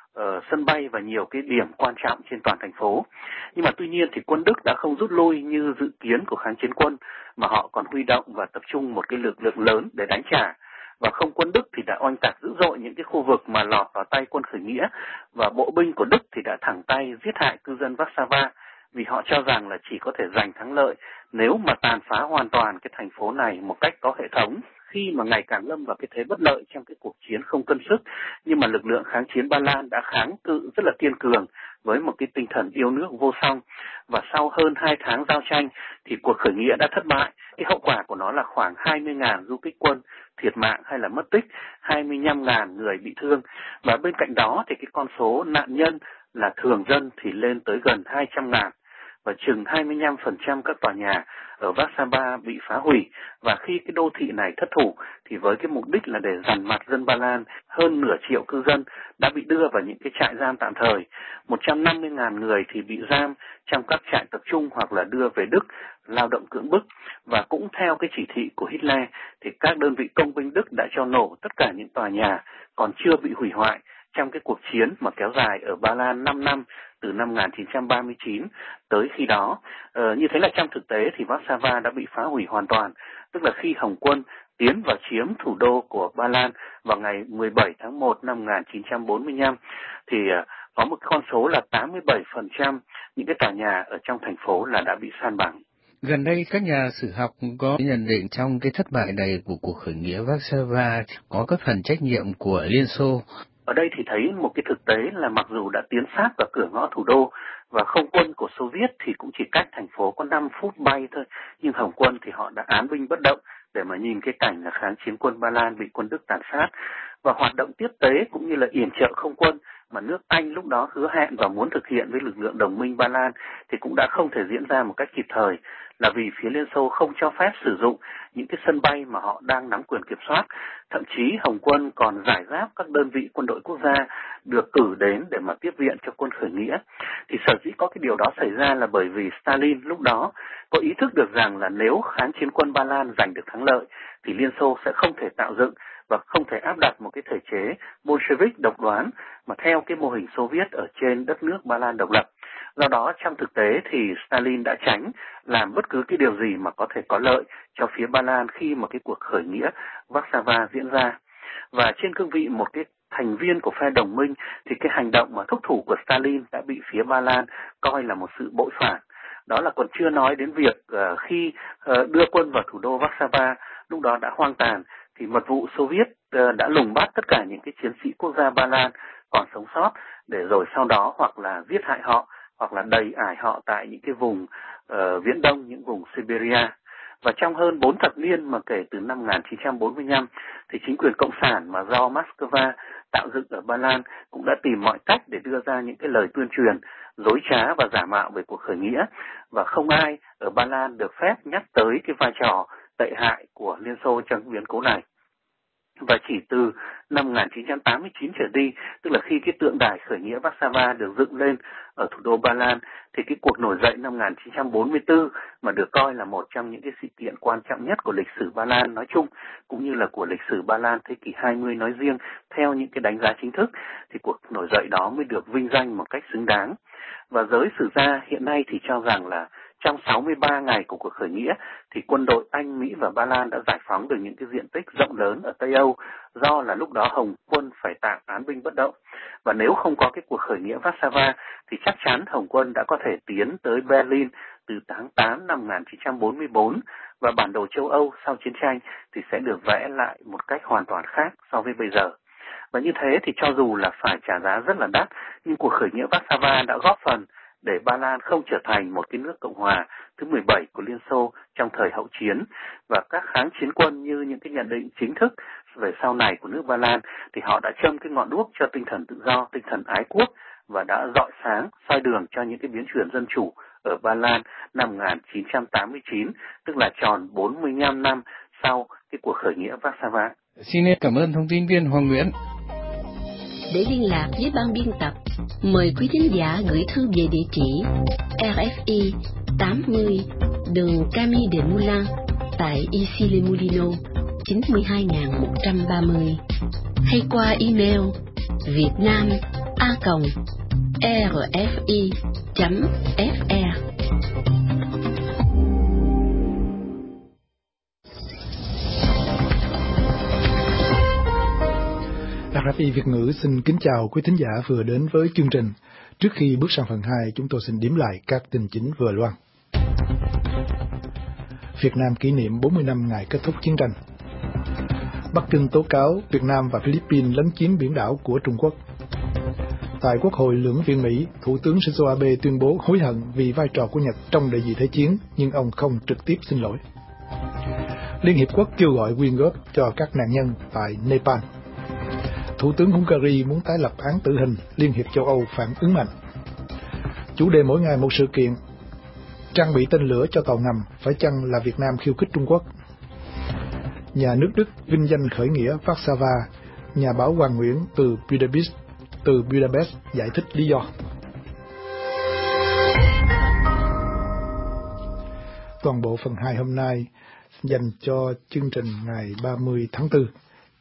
uh, sân bay và nhiều cái điểm quan trọng trên toàn thành phố. Nhưng mà tuy nhiên thì quân Đức đã không rút lui như dự kiến của kháng chiến quân, mà họ còn huy động và tập trung một cái lực lượng lớn để đánh trả. Và không quân Đức thì đã oanh tạc dữ dội những cái khu vực mà lọt vào tay quân khởi nghĩa, và bộ binh của Đức thì đã thẳng tay giết hại cư dân Warsaw, vì họ cho rằng là chỉ có thể giành thắng lợi nếu mà tàn phá hoàn toàn cái thành phố này một cách có hệ thống. Khi mà ngày càng lâm vào cái thế bất lợi trong cái cuộc chiến không cân sức, nhưng mà lực lượng kháng chiến Ba Lan đã kháng cự rất là kiên cường với một cái tinh thần yêu nước vô song. Và sau hơn hai tháng giao tranh thì cuộc khởi nghĩa đã thất bại. Cái hậu quả của nó là khoảng hai mươi nghìn du kích quân thiệt mạng hay là mất tích, hai mươi lăm nghìn người bị thương. Và bên cạnh đó thì cái con số nạn nhân là thường dân thì lên tới gần hai trăm nghìn. Và chừng hai mươi lăm phần trăm các tòa nhà ở Warsaw bị phá hủy. Và khi cái đô thị này thất thủ thì với cái mục đích là để dằn mặt dân Ba Lan, hơn nửa triệu cư dân đã bị đưa vào những cái trại giam tạm thời. một trăm năm mươi nghìn người thì bị giam trong các trại tập trung hoặc là đưa về Đức lao động cưỡng bức. Và cũng theo cái chỉ thị của Hitler thì các đơn vị công binh Đức đã cho nổ tất cả những tòa nhà còn chưa bị hủy hoại trong cái cuộc chiến mà kéo dài ở Ba Lan năm năm, từ năm một nghìn chín trăm ba mươi chín tới khi đó. Ờ, như thế là trong thực tế thì Warsaw đã bị phá hủy hoàn toàn, tức là khi Hồng quân tiến vào chiếm thủ đô của Ba Lan vào ngày mười bảy tháng một năm một nghìn chín trăm bốn mươi lăm thì uh, có một con số là tám mươi bảy phần trăm những cái tòa nhà ở trong thành phố là đã bị san bằng. Gần đây các nhà sử học có nhận định trong cái thất bại này của cuộc khởi nghĩa Warsaw có các phần trách nhiệm của Liên Xô. Ở đây thì thấy một cái thực tế là mặc dù đã tiến sát vào cửa ngõ thủ đô và không quân của Xô Viết thì cũng chỉ cách thành phố có năm phút bay thôi, nhưng Hồng quân thì họ đã án binh bất động để mà nhìn cái cảnh là kháng chiến quân Ba Lan bị quân Đức tàn sát. Và hoạt động tiếp tế cũng như là yểm trợ không quân mà nước Anh lúc đó hứa hẹn và muốn thực hiện với lực lượng đồng minh Ba Lan thì cũng đã không thể diễn ra một cách kịp thời, là vì phía Liên Xô không cho phép sử dụng những cái sân bay mà họ đang nắm quyền kiểm soát. Thậm chí Hồng quân còn giải giáp các đơn vị quân đội quốc gia được cử đến để mà tiếp viện cho quân khởi nghĩa. Thì sở dĩ có cái điều đó xảy ra là bởi vì Stalin lúc đó có ý thức được rằng là nếu kháng chiến quân Ba Lan giành được thắng lợi thì Liên Xô sẽ không thể tạo dựng và không thể áp đặt một cái thể chế Bolshevik độc đoán mà theo cái mô hình Xô Viết ở trên đất nước Ba Lan độc lập. Do đó trong thực tế thì Stalin đã tránh làm bất cứ cái điều gì mà có thể có lợi cho phía Ba Lan khi mà cái cuộc khởi nghĩa Warsaw diễn ra. Và trên cương vị một cái thành viên của phe đồng minh thì cái hành động mà thúc thủ của Stalin đã bị phía Ba Lan coi là một sự bội phản. Đó là còn chưa nói đến việc uh, khi uh, đưa quân vào thủ đô Warsaw lúc đó đã hoang tàn thì mật vụ Xô Viết uh, đã lùng bắt tất cả những cái chiến sĩ quốc gia Ba Lan còn sống sót để rồi sau đó hoặc là giết hại họ hoặc là đầy ải họ tại những cái vùng uh, Viễn Đông, những vùng Siberia. Và trong hơn bốn thập niên mà kể từ năm một nghìn chín trăm bốn mươi lăm thì chính quyền Cộng sản mà do Moscow tạo dựng ở Ba Lan cũng đã tìm mọi cách để đưa ra những cái lời tuyên truyền dối trá và giả mạo về cuộc khởi nghĩa. Và không ai ở Ba Lan được phép nhắc tới cái vai trò tệ hại của Liên Xô trong biến cố này. Và chỉ từ năm một nghìn chín trăm tám mươi chín trở đi, tức là khi cái tượng đài khởi nghĩa Warsaw được dựng lên ở thủ đô Ba Lan, thì cái cuộc nổi dậy năm một nghìn chín trăm bốn mươi tư mà được coi là một trong những cái sự kiện quan trọng nhất của lịch sử Ba Lan nói chung, cũng như là của lịch sử Ba Lan thế kỷ hai mươi nói riêng, theo những cái đánh giá chính thức, thì cuộc nổi dậy đó mới được vinh danh một cách xứng đáng. Và giới sử gia hiện nay thì cho rằng là trong sáu mươi ba ngày của cuộc khởi nghĩa thì quân đội Anh, Mỹ và Ba Lan đã giải phóng được những cái diện tích rộng lớn ở Tây Âu do là lúc đó Hồng quân phải tạm án binh bất động. Và nếu không có cái cuộc khởi nghĩa Warsaw thì chắc chắn Hồng quân đã có thể tiến tới Berlin từ tháng tám năm một nghìn chín trăm bốn mươi tư và bản đồ châu Âu sau chiến tranh thì sẽ được vẽ lại một cách hoàn toàn khác so với bây giờ. Và như thế thì cho dù là phải trả giá rất là đắt, nhưng cuộc khởi nghĩa Warsaw đã góp phần để Ba Lan không trở thành một cái nước Cộng hòa thứ mười bảy của Liên Xô trong thời hậu chiến. Và các kháng chiến quân như những cái nhận định chính thức về sau này của nước Ba Lan thì họ đã châm cái ngọn đuốc cho tinh thần tự do, tinh thần ái quốc và đã rọi sáng, soi đường cho những cái biến chuyển dân chủ ở Ba Lan năm một nghìn chín trăm tám mươi chín, tức là tròn bốn mươi lăm năm sau cái cuộc khởi nghĩa Warsaw. Xin cảm ơn thông tin viên Hoàng Nguyễn. Để liên lạc với ban biên tập, mời quý thính giả gửi thư về địa chỉ rờ ép i tám mươi đường Camille Desmoulins tại Issy-les-Moulineaux chín mươi hai nghìn một trăm ba mươi hay qua email vietnam a a còng rờ ép i chấm ép e. rờ ép i Việt ngữ xin kính chào quý thính giả vừa đến với chương trình. Trước khi bước sang phần hai, chúng tôi xin điểm lại các tin chính vừa loan. Việt Nam kỷ niệm bốn mươi năm ngày kết thúc chiến tranh. Bắc Kinh tố cáo Việt Nam và Philippines lấn chiếm biển đảo của Trung Quốc. Tại Quốc hội lưỡng viện Mỹ, Thủ tướng Shinzo Abe tuyên bố hối hận vì vai trò của Nhật trong đệ nhị thế chiến, nhưng ông không trực tiếp xin lỗi. Liên Hiệp Quốc kêu gọi quyên góp cho các nạn nhân tại Nepal. Thủ tướng Hungary muốn tái lập án tử hình, Liên hiệp châu Âu phản ứng mạnh. Chủ đề mỗi ngày một sự kiện, trang bị tên lửa cho tàu ngầm, phải chăng là Việt Nam khiêu khích Trung Quốc? Nhà nước Đức vinh danh khởi nghĩa Warsaw, nhà báo Hoàng Nguyễn từ Budapest, từ Budapest giải thích lý do. Toàn bộ phần hai hôm nay dành cho chương trình ngày ba mươi tháng tư.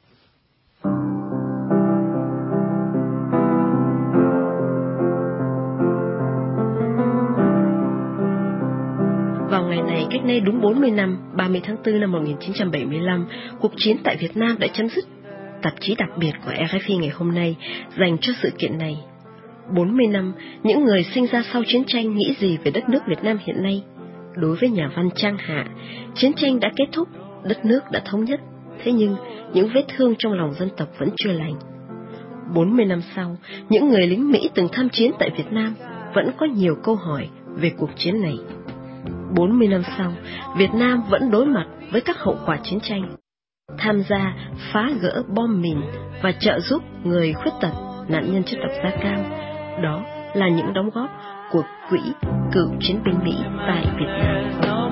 Vào ngày này cách nay đúng bốn mươi năm, ba mươi tháng tư năm một nghìn chín trăm bảy mươi lăm, cuộc chiến tại Việt Nam đã chấm dứt. Tạp chí đặc biệt của rờ ép i ngày hôm nay dành cho sự kiện này. bốn mươi năm, những người sinh ra sau chiến tranh nghĩ gì về đất nước Việt Nam hiện nay? Đối với nhà văn Trang Hạ, chiến tranh đã kết thúc, đất nước đã thống nhất. Thế nhưng, những vết thương trong lòng dân tộc vẫn chưa lành. bốn mươi năm sau, những người lính Mỹ từng tham chiến tại Việt Nam vẫn có nhiều câu hỏi về cuộc chiến này. bốn mươi năm sau, Việt Nam vẫn đối mặt với các hậu quả chiến tranh. Tham gia phá gỡ bom mìn và trợ giúp người khuyết tật, nạn nhân chất độc da cam. Đó là những đóng góp của Quỹ Cựu chiến binh Mỹ tại Việt Nam.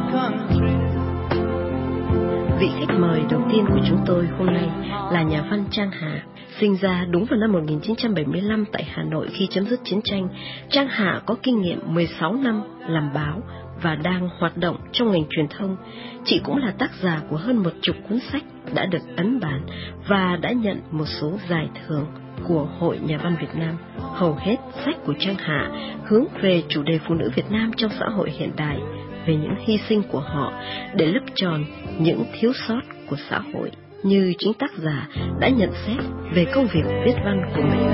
Vị khách mời đầu tiên của chúng tôi hôm nay là nhà văn Trang Hạ. Sinh ra đúng vào năm một nghìn chín trăm bảy mươi lăm tại Hà Nội khi chấm dứt chiến tranh, Trang Hạ có kinh nghiệm mười sáu năm làm báo và đang hoạt động trong ngành truyền thông. Chị cũng là tác giả của hơn một chục cuốn sách đã được ấn bản và đã nhận một số giải thưởng của Hội Nhà văn Việt Nam. Hầu hết sách của Trang Hạ hướng về chủ đề phụ nữ Việt Nam trong xã hội hiện đại, về những hy sinh của họ để lấp tròn những thiếu sót của xã hội, như chính tác giả đã nhận xét về công việc viết văn của mình.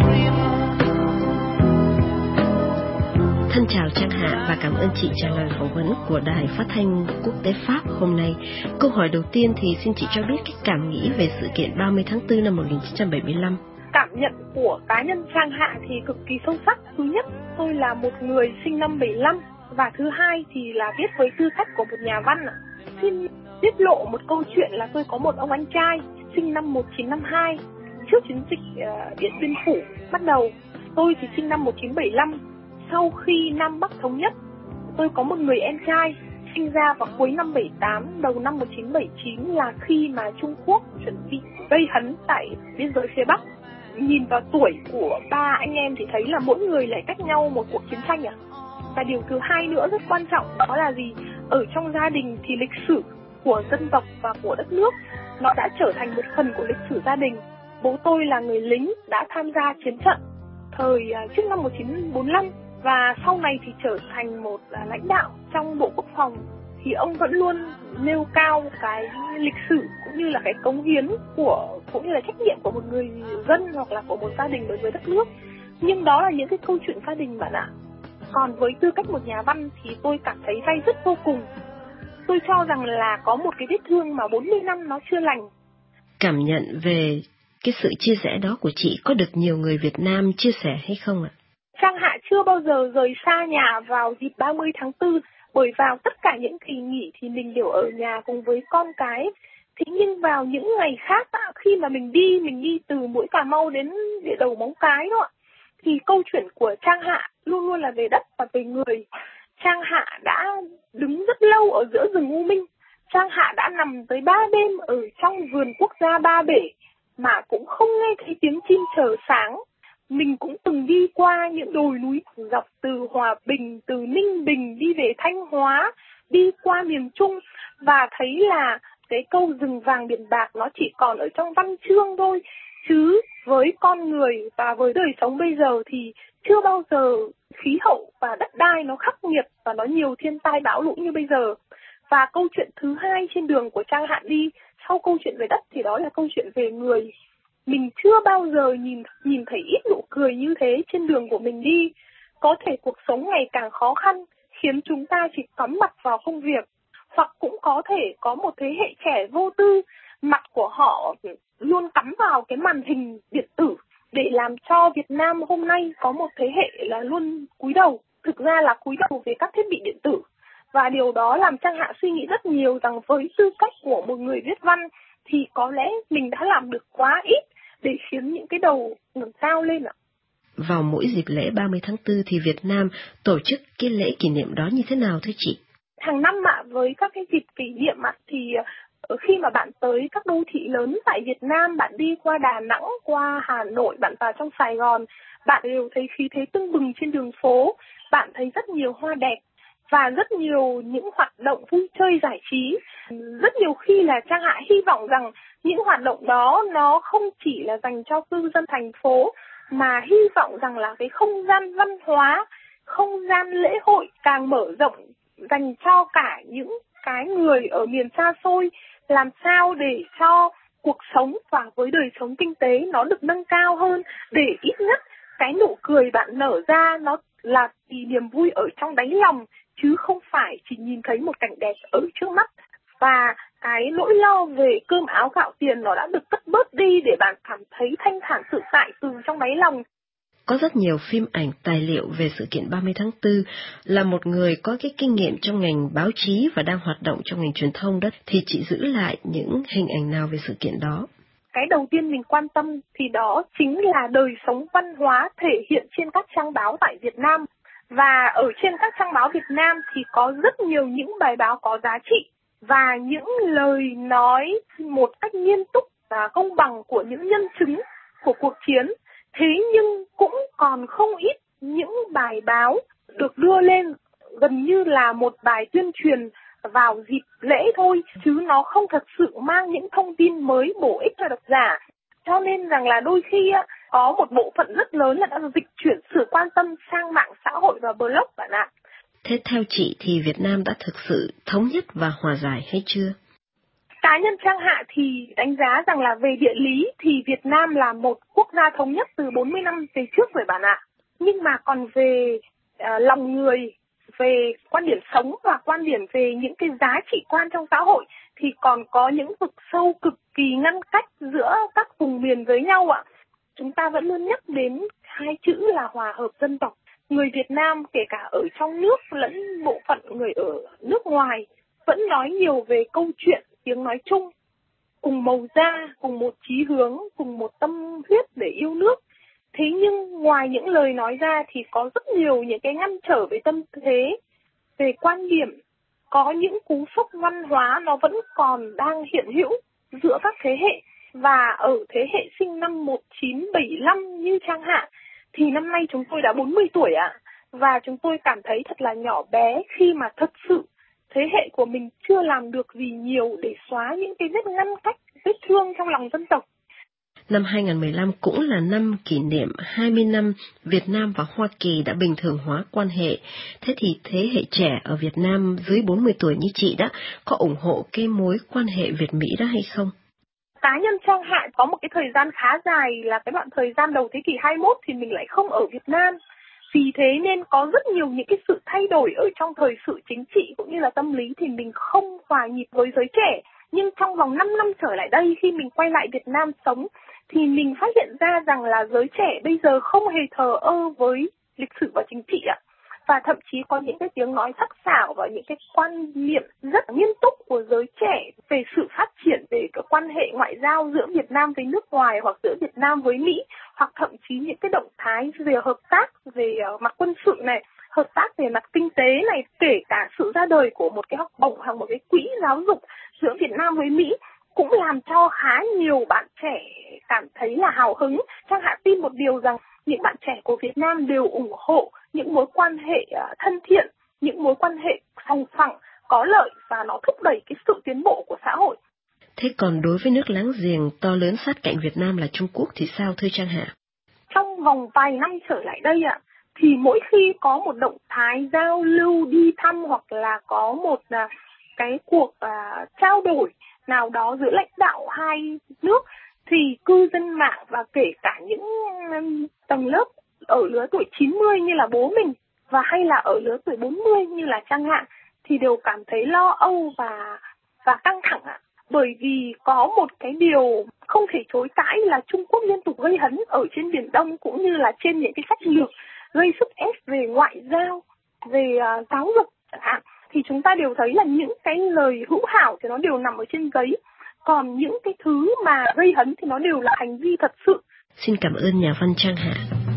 Thân chào Trang Hạ và cảm ơn chị trả lời phỏng vấn của Đài Phát thanh Quốc tế Pháp hôm nay. Câu hỏi đầu tiên thì xin chị cho biết cái cảm nghĩ về sự kiện ba mươi tháng tư năm một nghìn chín trăm bảy mươi lăm. Cảm nhận của cá nhân Trang Hạ thì cực kỳ sâu sắc. Thứ nhất, tôi là một người sinh năm bảy mươi lăm, và thứ hai thì là viết với tư cách của một nhà văn. Xin tiết lộ một câu chuyện là tôi có một ông anh trai sinh năm một nghìn chín trăm năm mươi hai, trước chiến dịch uh, Điện Biên Phủ bắt đầu. Tôi thì sinh năm một nghìn chín trăm bảy mươi lăm. Sau khi Nam Bắc thống nhất, tôi có một người em trai sinh ra vào cuối năm bảy mươi tám, đầu năm một nghìn chín trăm bảy mươi chín, là khi mà Trung Quốc chuẩn bị gây hấn tại biên giới phía Bắc. Nhìn vào tuổi của ba anh em thì thấy là mỗi người lại cách nhau một cuộc chiến tranh à. Và điều thứ hai nữa rất quan trọng đó là gì? Ở trong gia đình thì lịch sử của dân tộc và của đất nước nó đã trở thành một phần của lịch sử gia đình. Bố tôi là người lính đã tham gia chiến trận thời trước năm một nghìn chín trăm bốn mươi lăm, và sau này thì trở thành một lãnh đạo trong Bộ Quốc phòng. Thì ông vẫn luôn nêu cao cái lịch sử cũng như là cái cống hiến của cũng như là trách nhiệm của một người dân hoặc là của một gia đình đối với đất nước. Nhưng đó là những cái câu chuyện gia đình bạn ạ. Còn với tư cách một nhà văn thì tôi cảm thấy day dứt vô cùng. Tôi cho rằng là có một cái vết thương mà bốn mươi năm nó chưa lành. Cảm nhận về cái sự chia sẻ đó của chị có được nhiều người Việt Nam chia sẻ hay không ạ? Trang Hạ chưa bao giờ rời xa nhà vào dịp ba mươi tháng tư, bởi vào tất cả những kỳ nghỉ thì mình đều ở nhà cùng với con cái. Thế nhưng vào những ngày khác, khi mà mình đi, mình đi từ Mũi Cà Mau đến địa đầu Móng Cái đó, thì câu chuyện của Trang Hạ luôn luôn là về đất và về người. Trang Hạ đã đứng rất lâu ở giữa rừng U Minh. Trang Hạ đã nằm tới ba đêm ở trong vườn quốc gia Ba Bể mà cũng không nghe thấy tiếng chim chở sáng. Mình cũng từng đi qua những đồi núi dọc từ Hòa Bình, từ Ninh Bình đi về Thanh Hóa, đi qua miền Trung và thấy là cái câu rừng vàng biển bạc nó chỉ còn ở trong văn chương thôi. Chứ với con người và với đời sống bây giờ thì chưa bao giờ khí hậu và đất đai nó khắc nghiệt và nó nhiều thiên tai bão lũ như bây giờ. Và câu chuyện thứ hai trên đường của Trang Hạn đi, sau câu chuyện về đất thì đó là câu chuyện về người. Mình chưa bao giờ nhìn nhìn thấy ít nụ cười như thế trên đường của mình đi. Có thể cuộc sống ngày càng khó khăn khiến chúng ta chỉ cắm mặt vào công việc, hoặc cũng có thể có một thế hệ trẻ vô tư, mặt của họ luôn cắm vào cái màn hình điện tử để làm cho Việt Nam hôm nay có một thế hệ là luôn cúi đầu, thực ra là cúi đầu về các thiết bị điện tử. Và điều đó làm Trang Hạ suy nghĩ rất nhiều rằng với tư cách của một người viết văn thì có lẽ mình đã làm được quá ít để khiến những cái đầu ngẩng cao lên ạ. Vào mỗi dịp lễ ba mươi tháng tư thì Việt Nam tổ chức cái lễ kỷ niệm đó như thế nào thưa chị? Hàng năm ạ, với các cái dịp kỷ niệm ạ, thì khi mà bạn tới các đô thị lớn tại Việt Nam, bạn đi qua Đà Nẵng, qua Hà Nội, bạn vào trong Sài Gòn, bạn đều thấy khí thế tưng bừng trên đường phố, bạn thấy rất nhiều hoa đẹp và rất nhiều những hoạt động vui chơi giải trí. Rất nhiều khi là Trang Hạ hy vọng rằng những hoạt động đó nó không chỉ là dành cho cư dân thành phố, mà hy vọng rằng là cái không gian văn hóa, không gian lễ hội càng mở rộng dành cho cả những cái người ở miền xa xôi, làm sao để cho cuộc sống và với đời sống kinh tế nó được nâng cao hơn, để ít nhất cái nụ cười bạn nở ra nó là vì niềm vui ở trong đáy lòng, chứ không phải chỉ nhìn thấy một cảnh đẹp ở trước mắt. Và cái nỗi lo về cơm áo gạo tiền nó đã được cất bớt đi để bạn cảm thấy thanh thản tự tại từ trong đáy lòng. Có rất nhiều phim ảnh tài liệu về sự kiện ba mươi tháng tư. Là một người có cái kinh nghiệm trong ngành báo chí và đang hoạt động trong ngành truyền thông đó, thì chị giữ lại những hình ảnh nào về sự kiện đó? Cái đầu tiên mình quan tâm thì đó chính là đời sống văn hóa thể hiện trên các trang báo tại Việt Nam. Và ở trên các trang báo Việt Nam thì có rất nhiều những bài báo có giá trị và những lời nói một cách nghiêm túc và công bằng của những nhân chứng của cuộc chiến. Thế nhưng cũng còn không ít những bài báo được đưa lên gần như là một bài tuyên truyền vào dịp lễ thôi, chứ nó không thật sự mang những thông tin mới bổ ích cho độc giả. Cho nên rằng là đôi khi có một bộ phận rất lớn là đã dịch chuyển sự quan tâm sang mạng xã hội và blog bạn ạ. Thế theo chị thì Việt Nam đã thực sự thống nhất và hòa giải hay chưa? Cá nhân Trang Hạ thì đánh giá rằng là về địa lý thì Việt Nam là một quốc gia thống nhất từ bốn mươi năm về trước rồi bạn ạ. Nhưng mà còn về uh, lòng người, về quan điểm sống và quan điểm về những cái giá trị quan trong xã hội thì còn có những vực sâu cực kỳ ngăn cách giữa các vùng miền với nhau ạ. Chúng ta vẫn luôn nhắc đến hai chữ là hòa hợp dân tộc. Người Việt Nam kể cả ở trong nước lẫn bộ phận người ở nước ngoài vẫn nói nhiều về câu chuyện tiếng nói chung, cùng màu da, cùng một chí hướng, cùng một tâm huyết để yêu nước. Thế nhưng ngoài những lời nói ra thì có rất nhiều những cái ngăn trở về tâm thế, về quan điểm, có những cú sốc văn hóa nó vẫn còn đang hiện hữu giữa các thế hệ. Và ở thế hệ sinh năm một nghìn chín trăm bảy mươi lăm như Trang Hạ thì năm nay chúng tôi đã bốn mươi tuổi ạ. À. Và chúng tôi cảm thấy thật là nhỏ bé khi mà thật sự thế hệ của mình chưa làm được gì nhiều để xóa những cái vết ngăn cách, vết thương trong lòng dân tộc. Năm hai không một lăm cũng là năm kỷ niệm hai mươi năm Việt Nam và Hoa Kỳ đã bình thường hóa quan hệ. Thế thì thế hệ trẻ ở Việt Nam dưới bốn mươi tuổi như chị đó, có ủng hộ cái mối quan hệ Việt-Mỹ đó hay không? Cá nhân Trang Hạ có một cái thời gian khá dài là cái đoạn thời gian đầu thế kỷ hai mươi mốt thì mình lại không ở Việt Nam. Vì thế nên có rất nhiều những cái sự thay đổi ở trong thời sự chính trị cũng như là tâm lý thì mình không hòa nhịp với giới trẻ. Nhưng trong vòng năm năm trở lại đây khi mình quay lại Việt Nam sống thì mình phát hiện ra rằng là giới trẻ bây giờ không hề thờ ơ với lịch sử và chính trị ạ. Và thậm chí có những cái tiếng nói sắc sảo và những cái quan niệm rất nghiêm túc của giới trẻ về sự phát triển về cái quan hệ ngoại giao giữa Việt Nam với nước ngoài hoặc giữa Việt Nam với Mỹ, hoặc thậm chí những cái động thái về hợp tác về mặt quân sự này, hợp tác về mặt kinh tế này, kể cả sự ra đời của một cái học bổng hoặc một cái quỹ giáo dục giữa Việt Nam với Mỹ cũng làm cho khá nhiều bạn trẻ cảm thấy là hào hứng. Trang Hạ tin một điều rằng những bạn trẻ của Việt Nam đều ủng hộ những mối quan hệ thân thiện, những mối quan hệ sòng phẳng, có lợi và nó thúc đẩy cái sự tiến bộ của xã hội. Thế còn đối với nước láng giềng to lớn sát cạnh Việt Nam là Trung Quốc thì sao thưa Trang Hạ? Trong vòng vài năm trở lại đây ạ, thì mỗi khi có một động thái giao lưu đi thăm hoặc là có một à, cái cuộc à, trao đổi nào đó giữa lãnh đạo hai nước, thì cư dân mạng và kể cả những um, tầng lớp ở lứa tuổi chín mươi như là bố mình và hay là ở lứa tuổi bốn mươi như là Trang Hạ thì đều cảm thấy lo âu và và căng thẳng ạ. Bởi vì có một cái điều không thể chối cãi là Trung Quốc liên tục gây hấn ở trên Biển Đông cũng như là trên những cái sách lược gây sức ép về ngoại giao, về uh, giáo dục chẳng hạn. Thì chúng ta đều thấy là những cái lời hữu hảo thì nó đều nằm ở trên giấy, còn những cái thứ mà gây hấn thì nó đều là hành vi thật sự. Xin cảm ơn nhà văn Trang Hạ.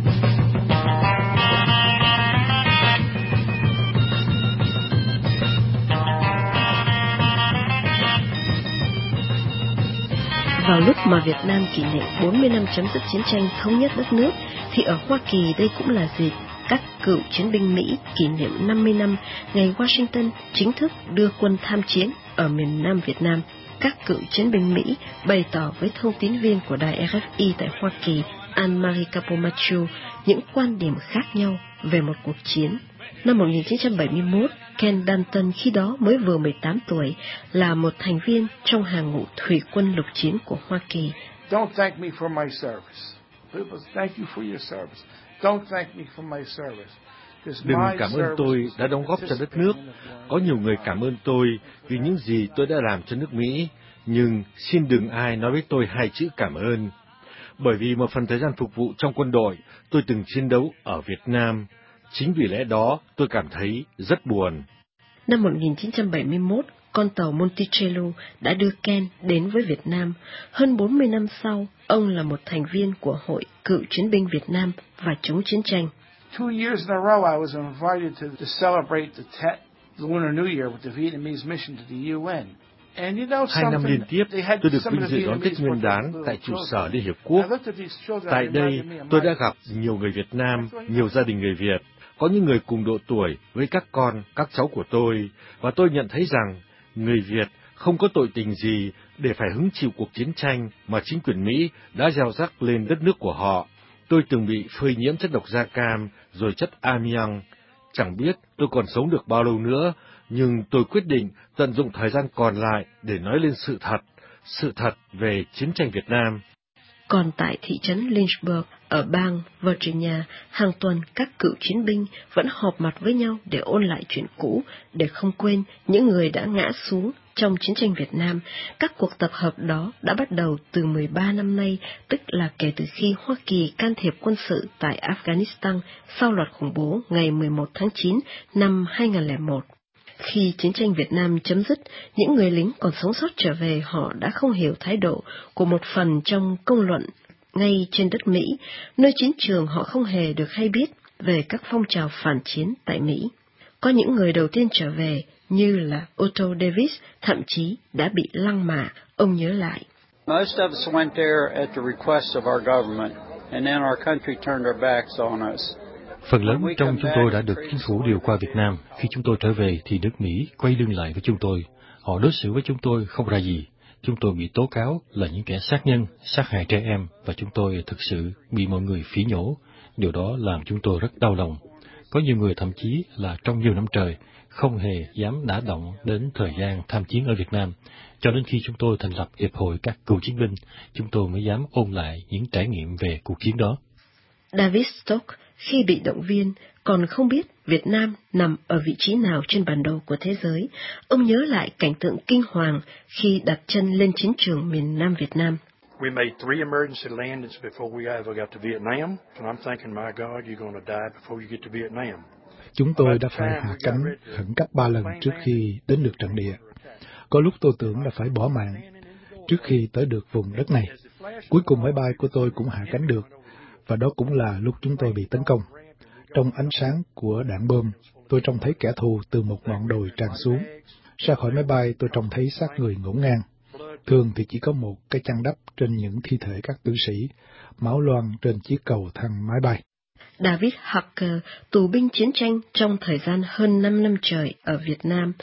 Vào lúc mà Việt Nam kỷ niệm bốn mươi năm chấm dứt chiến tranh thống nhất đất nước, thì ở Hoa Kỳ đây cũng là dịp các cựu chiến binh Mỹ kỷ niệm năm mươi năm ngày Washington chính thức đưa quân tham chiến ở miền Nam Việt Nam. Các cựu chiến binh Mỹ bày tỏ với thông tín viên của đài R F I tại Hoa Kỳ Anne-Marie Capomacho những quan điểm khác nhau về một cuộc chiến. Năm một nghìn chín trăm bảy mươi mốt, Ken Danton khi đó mới vừa mười tám tuổi, là một thành viên trong hàng ngũ thủy quân lục chiến của Hoa Kỳ. Don't thank me for my service. People thank you for your service. Don't thank me for my service. Đừng cảm ơn tôi đã đóng góp cho đất nước. Có nhiều người cảm ơn tôi vì những gì tôi đã làm cho nước Mỹ, nhưng xin đừng ai nói với tôi hai chữ cảm ơn. Bởi vì một phần thời gian phục vụ trong quân đội, tôi từng chiến đấu ở Việt Nam. Chính vì lẽ đó, tôi cảm thấy rất buồn. Năm một nghìn chín trăm bảy mươi mốt, con tàu Monticello đã đưa Ken đến với Việt Nam. Hơn bốn mươi năm sau, ông là một thành viên của Hội Cựu chiến binh Việt Nam và chống chiến tranh. Two years in a row, I was invited to, to celebrate the Tet, the Lunar New Year with the Vietnamese mission to the U N. And you know Hai năm liên tiếp, tôi được vinh dự đón Tết Nguyên đán tại trụ sở Liên Hiệp Quốc. Tại đây, tôi đã gặp nhiều người Việt Nam, nhiều gia đình người Việt. Có những người cùng độ tuổi với các con, các cháu của tôi, và tôi nhận thấy rằng người Việt không có tội tình gì để phải hứng chịu cuộc chiến tranh mà chính quyền Mỹ đã gieo rắc lên đất nước của họ. Tôi từng bị phơi nhiễm chất độc da cam, rồi chất amiang. Chẳng biết tôi còn sống được bao lâu nữa, nhưng tôi quyết định tận dụng thời gian còn lại để nói lên sự thật, sự thật về chiến tranh Việt Nam. Còn tại thị trấn Lynchburg ở bang Virginia, hàng tuần các cựu chiến binh vẫn họp mặt với nhau để ôn lại chuyện cũ, để không quên những người đã ngã xuống trong chiến tranh Việt Nam. Các cuộc tập hợp đó đã bắt đầu từ mười ba năm nay, tức là kể từ khi Hoa Kỳ can thiệp quân sự tại Afghanistan sau loạt khủng bố ngày mười một tháng chín năm hai nghìn lẻ một. Khi chiến tranh Việt Nam chấm dứt, những người lính còn sống sót trở về họ đã không hiểu thái độ của một phần trong công luận ngay trên đất Mỹ, nơi chiến trường họ không hề được hay biết về các phong trào phản chiến tại Mỹ. Có những người đầu tiên trở về như là Otto Davis thậm chí đã bị lăng mạ, ông nhớ lại. Most of us went there at the request of our government, and then our country turned our backs on us. Phần lớn trong chúng tôi đã được chính phủ điều qua Việt Nam. Khi chúng tôi trở về thì nước Mỹ quay lưng lại với chúng tôi. Họ đối xử với chúng tôi không ra gì. Chúng tôi bị tố cáo là những kẻ sát nhân, sát hại trẻ em, và chúng tôi thực sự bị mọi người phỉ nhổ. Điều đó làm chúng tôi rất đau lòng. Có nhiều người thậm chí là trong nhiều năm trời không hề dám đả động đến thời gian tham chiến ở Việt Nam. Cho đến khi chúng tôi thành lập Hiệp hội các cựu chiến binh, chúng tôi mới dám ôn lại những trải nghiệm về cuộc chiến đó. David Stokes khi bị động viên còn không biết Việt Nam nằm ở vị trí nào trên bản đồ của thế giới. Ông nhớ lại cảnh tượng kinh hoàng khi đặt chân lên chiến trường miền Nam Việt Nam. We made three emergency landings before we ever got to Vietnam, and I'm thinking, my God, you're going to die before you get to Vietnam. Chúng tôi đã phải hạ cánh khẩn cấp ba lần trước khi đến được trận địa. Có lúc tôi tưởng là phải bỏ mạng trước khi tới được vùng đất này. Cuối cùng máy bay của tôi cũng hạ cánh được, và đó cũng là lúc chúng tôi bị tấn công. Trong ánh sáng của đạn bom, tôi trông thấy kẻ thù từ một ngọn đồi tràn xuống. Ra khỏi máy bay, tôi trông thấy xác người ngổn ngang. Thường thì chỉ có một cái chăn đắp trên những thi thể các tử sĩ, máu loang trên chiếc cầu thang máy bay. David Harker, tù binh chiến tranh trong thời gian hơn năm năm trời ở Việt Nam.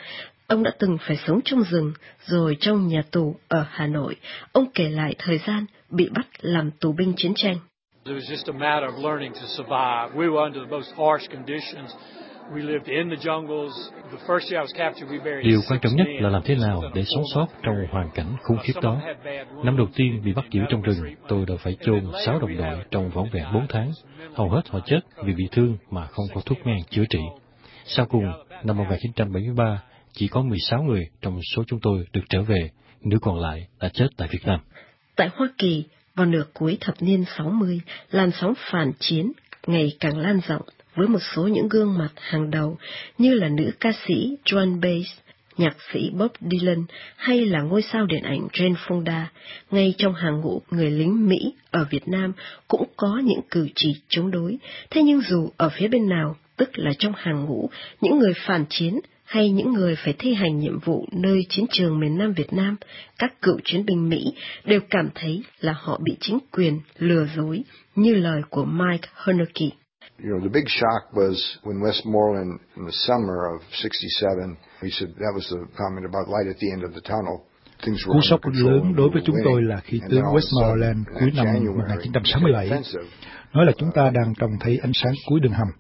Ông đã từng phải sống trong rừng, rồi trong nhà tù ở Hà Nội. Ông kể lại thời gian bị bắt làm tù binh chiến tranh. It was just a matter of learning to survive. We were under the most harsh conditions. We lived in the jungles. The first year I was captured, we buried Điều quan six trọng nhất men. là làm thế nào để sống sót trong hoàn cảnh khủng khiếp đó. Năm đầu tiên bị bắt giữ trong rừng, tôi đã phải chôn sáu đồng đội trong vỏn vẹn bốn tháng. Hầu hết họ chết vì bị thương mà không có thuốc men chữa trị. Sau cùng, năm một nghìn chín trăm bảy mươi ba, chỉ có mười sáu người trong số chúng tôi được trở về, nửa còn lại đã chết tại Việt Nam. Tại Hoa Kỳ, vào nửa cuối thập niên sáu mươi, làn sóng phản chiến ngày càng lan rộng với một số những gương mặt hàng đầu như là nữ ca sĩ Joan Baez, nhạc sĩ Bob Dylan hay là ngôi sao điện ảnh Jane Fonda. Ngay trong hàng ngũ người lính Mỹ ở Việt Nam cũng có những cử chỉ chống đối. Thế nhưng dù ở phía bên nào, tức là trong hàng ngũ, những người phản chiến hay những người phải thi hành nhiệm vụ nơi chiến trường miền Nam Việt Nam, các cựu chiến binh Mỹ đều cảm thấy là họ bị chính quyền lừa dối, như lời của Mike Herneke. You know, the big shock was when Westmoreland, in the summer of sixty-seven, he said that was the comment about light at the end of the tunnel. Cú sốc lớn đối với chúng tôi là khi tướng Westmoreland cuối năm một nghìn chín trăm sáu mươi bảy nói là chúng ta đang trông thấy ánh sáng cuối đường hầm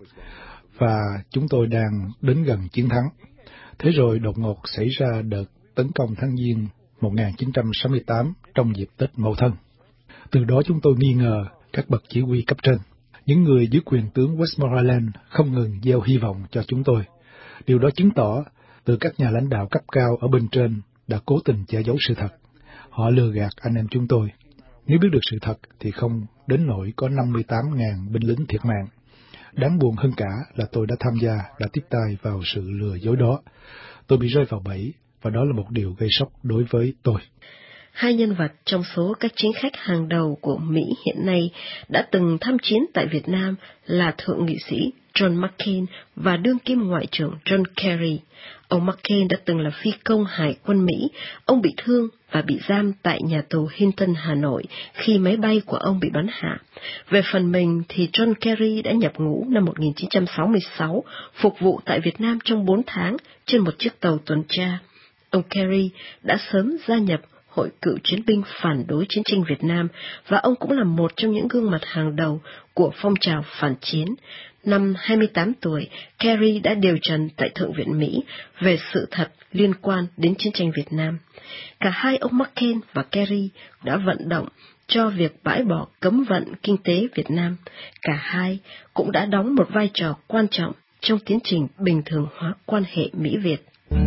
và chúng tôi đang đến gần chiến thắng. Thế rồi đột ngột xảy ra đợt tấn công tháng Giêng một nghìn chín trăm sáu mươi tám trong dịp Tết Mậu Thân. Từ đó chúng tôi nghi ngờ các bậc chỉ huy cấp trên. Những người dưới quyền tướng Westmoreland không ngừng gieo hy vọng cho chúng tôi. Điều đó chứng tỏ từ các nhà lãnh đạo cấp cao ở bên trên đã cố tình che giấu sự thật. Họ lừa gạt anh em chúng tôi. Nếu biết được sự thật thì không đến nỗi có năm mươi tám nghìn binh lính thiệt mạng. Đáng buồn hơn cả là tôi đã tham gia, đã tiếp tay vào sự lừa dối đó. Tôi bị rơi vào bẫy và đó là một điều gây sốc đối với tôi. Hai nhân vật trong số các chính khách hàng đầu của Mỹ hiện nay đã từng tham chiến tại Việt Nam là Thượng nghị sĩ John McCain và đương kim Ngoại trưởng John Kerry. Ông McCain đã từng là phi công hải quân Mỹ. Ông bị thương và bị giam tại nhà tù Hinton, Hà Nội khi máy bay của ông bị bắn hạ. Về phần mình thì John Kerry đã nhập ngũ năm một nghìn chín trăm sáu mươi sáu, phục vụ tại Việt Nam trong bốn tháng trên một chiếc tàu tuần tra. Ông Kerry đã sớm gia nhập Hội cựu chiến binh phản đối chiến tranh Việt Nam và ông cũng là một trong những gương mặt hàng đầu của phong trào phản chiến. Năm hai mươi tám tuổi, Kerry đã điều trần tại Thượng viện Mỹ về sự thật liên quan đến chiến tranh Việt Nam. Cả hai ông McCain và Kerry đã vận động cho việc bãi bỏ cấm vận kinh tế Việt Nam. Cả hai cũng đã đóng một vai trò quan trọng trong tiến trình bình thường hóa quan hệ Mỹ-Việt.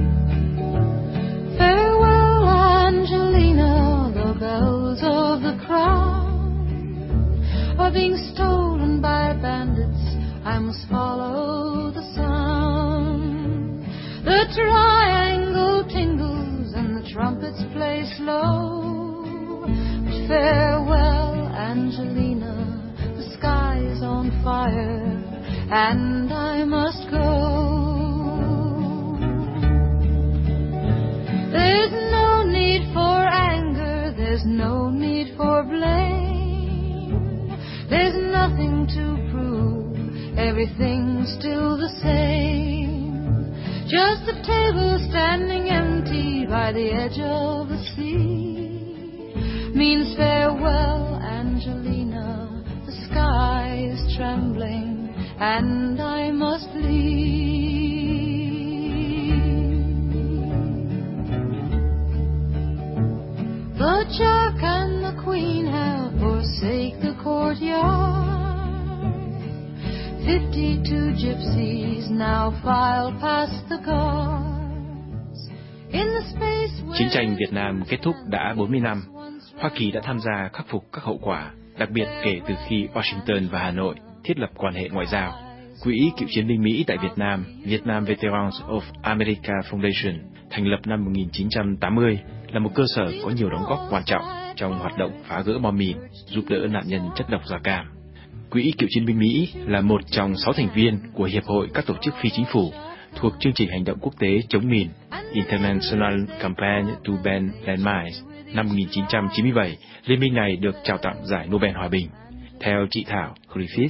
Of the crown are being stolen by bandits. I must follow the sound. The triangle tingles and the trumpets play slow. But farewell, Angelina. The sky is on fire and I must go. There's no need for anger. There's no need for blame. There's nothing to prove. Everything's still the same. Just a table standing empty by the edge of the sea means farewell, Angelina. The sky is trembling and I must leave. The Jack and the Queen have forsake the courtyard. Fifty-two gypsies now file past the guards. In the space where... Chiến tranh Việt Nam kết thúc đã bốn mươi năm. Hoa Kỳ đã tham gia khắc phục các hậu quả, đặc biệt kể từ khi Washington và Hà Nội thiết lập quan hệ ngoại giao. Quỹ cựu chiến binh Mỹ tại Việt Nam, Vietnam Veterans of America Foundation, thành lập năm một nghìn chín trăm tám mươi, là một cơ sở có nhiều đóng góp quan trọng trong hoạt động phá gỡ bom mìn, giúp đỡ nạn nhân chất độc da cam. Quỹ cựu chiến binh Mỹ là một trong sáu thành viên của Hiệp hội các tổ chức phi chính phủ thuộc chương trình hành động quốc tế chống mìn International Campaign to Ban Landmines. Năm một nghìn chín trăm chín mươi bảy, liên minh này được trao tặng giải Nobel Hòa bình. Theo chị Thảo Griffiths,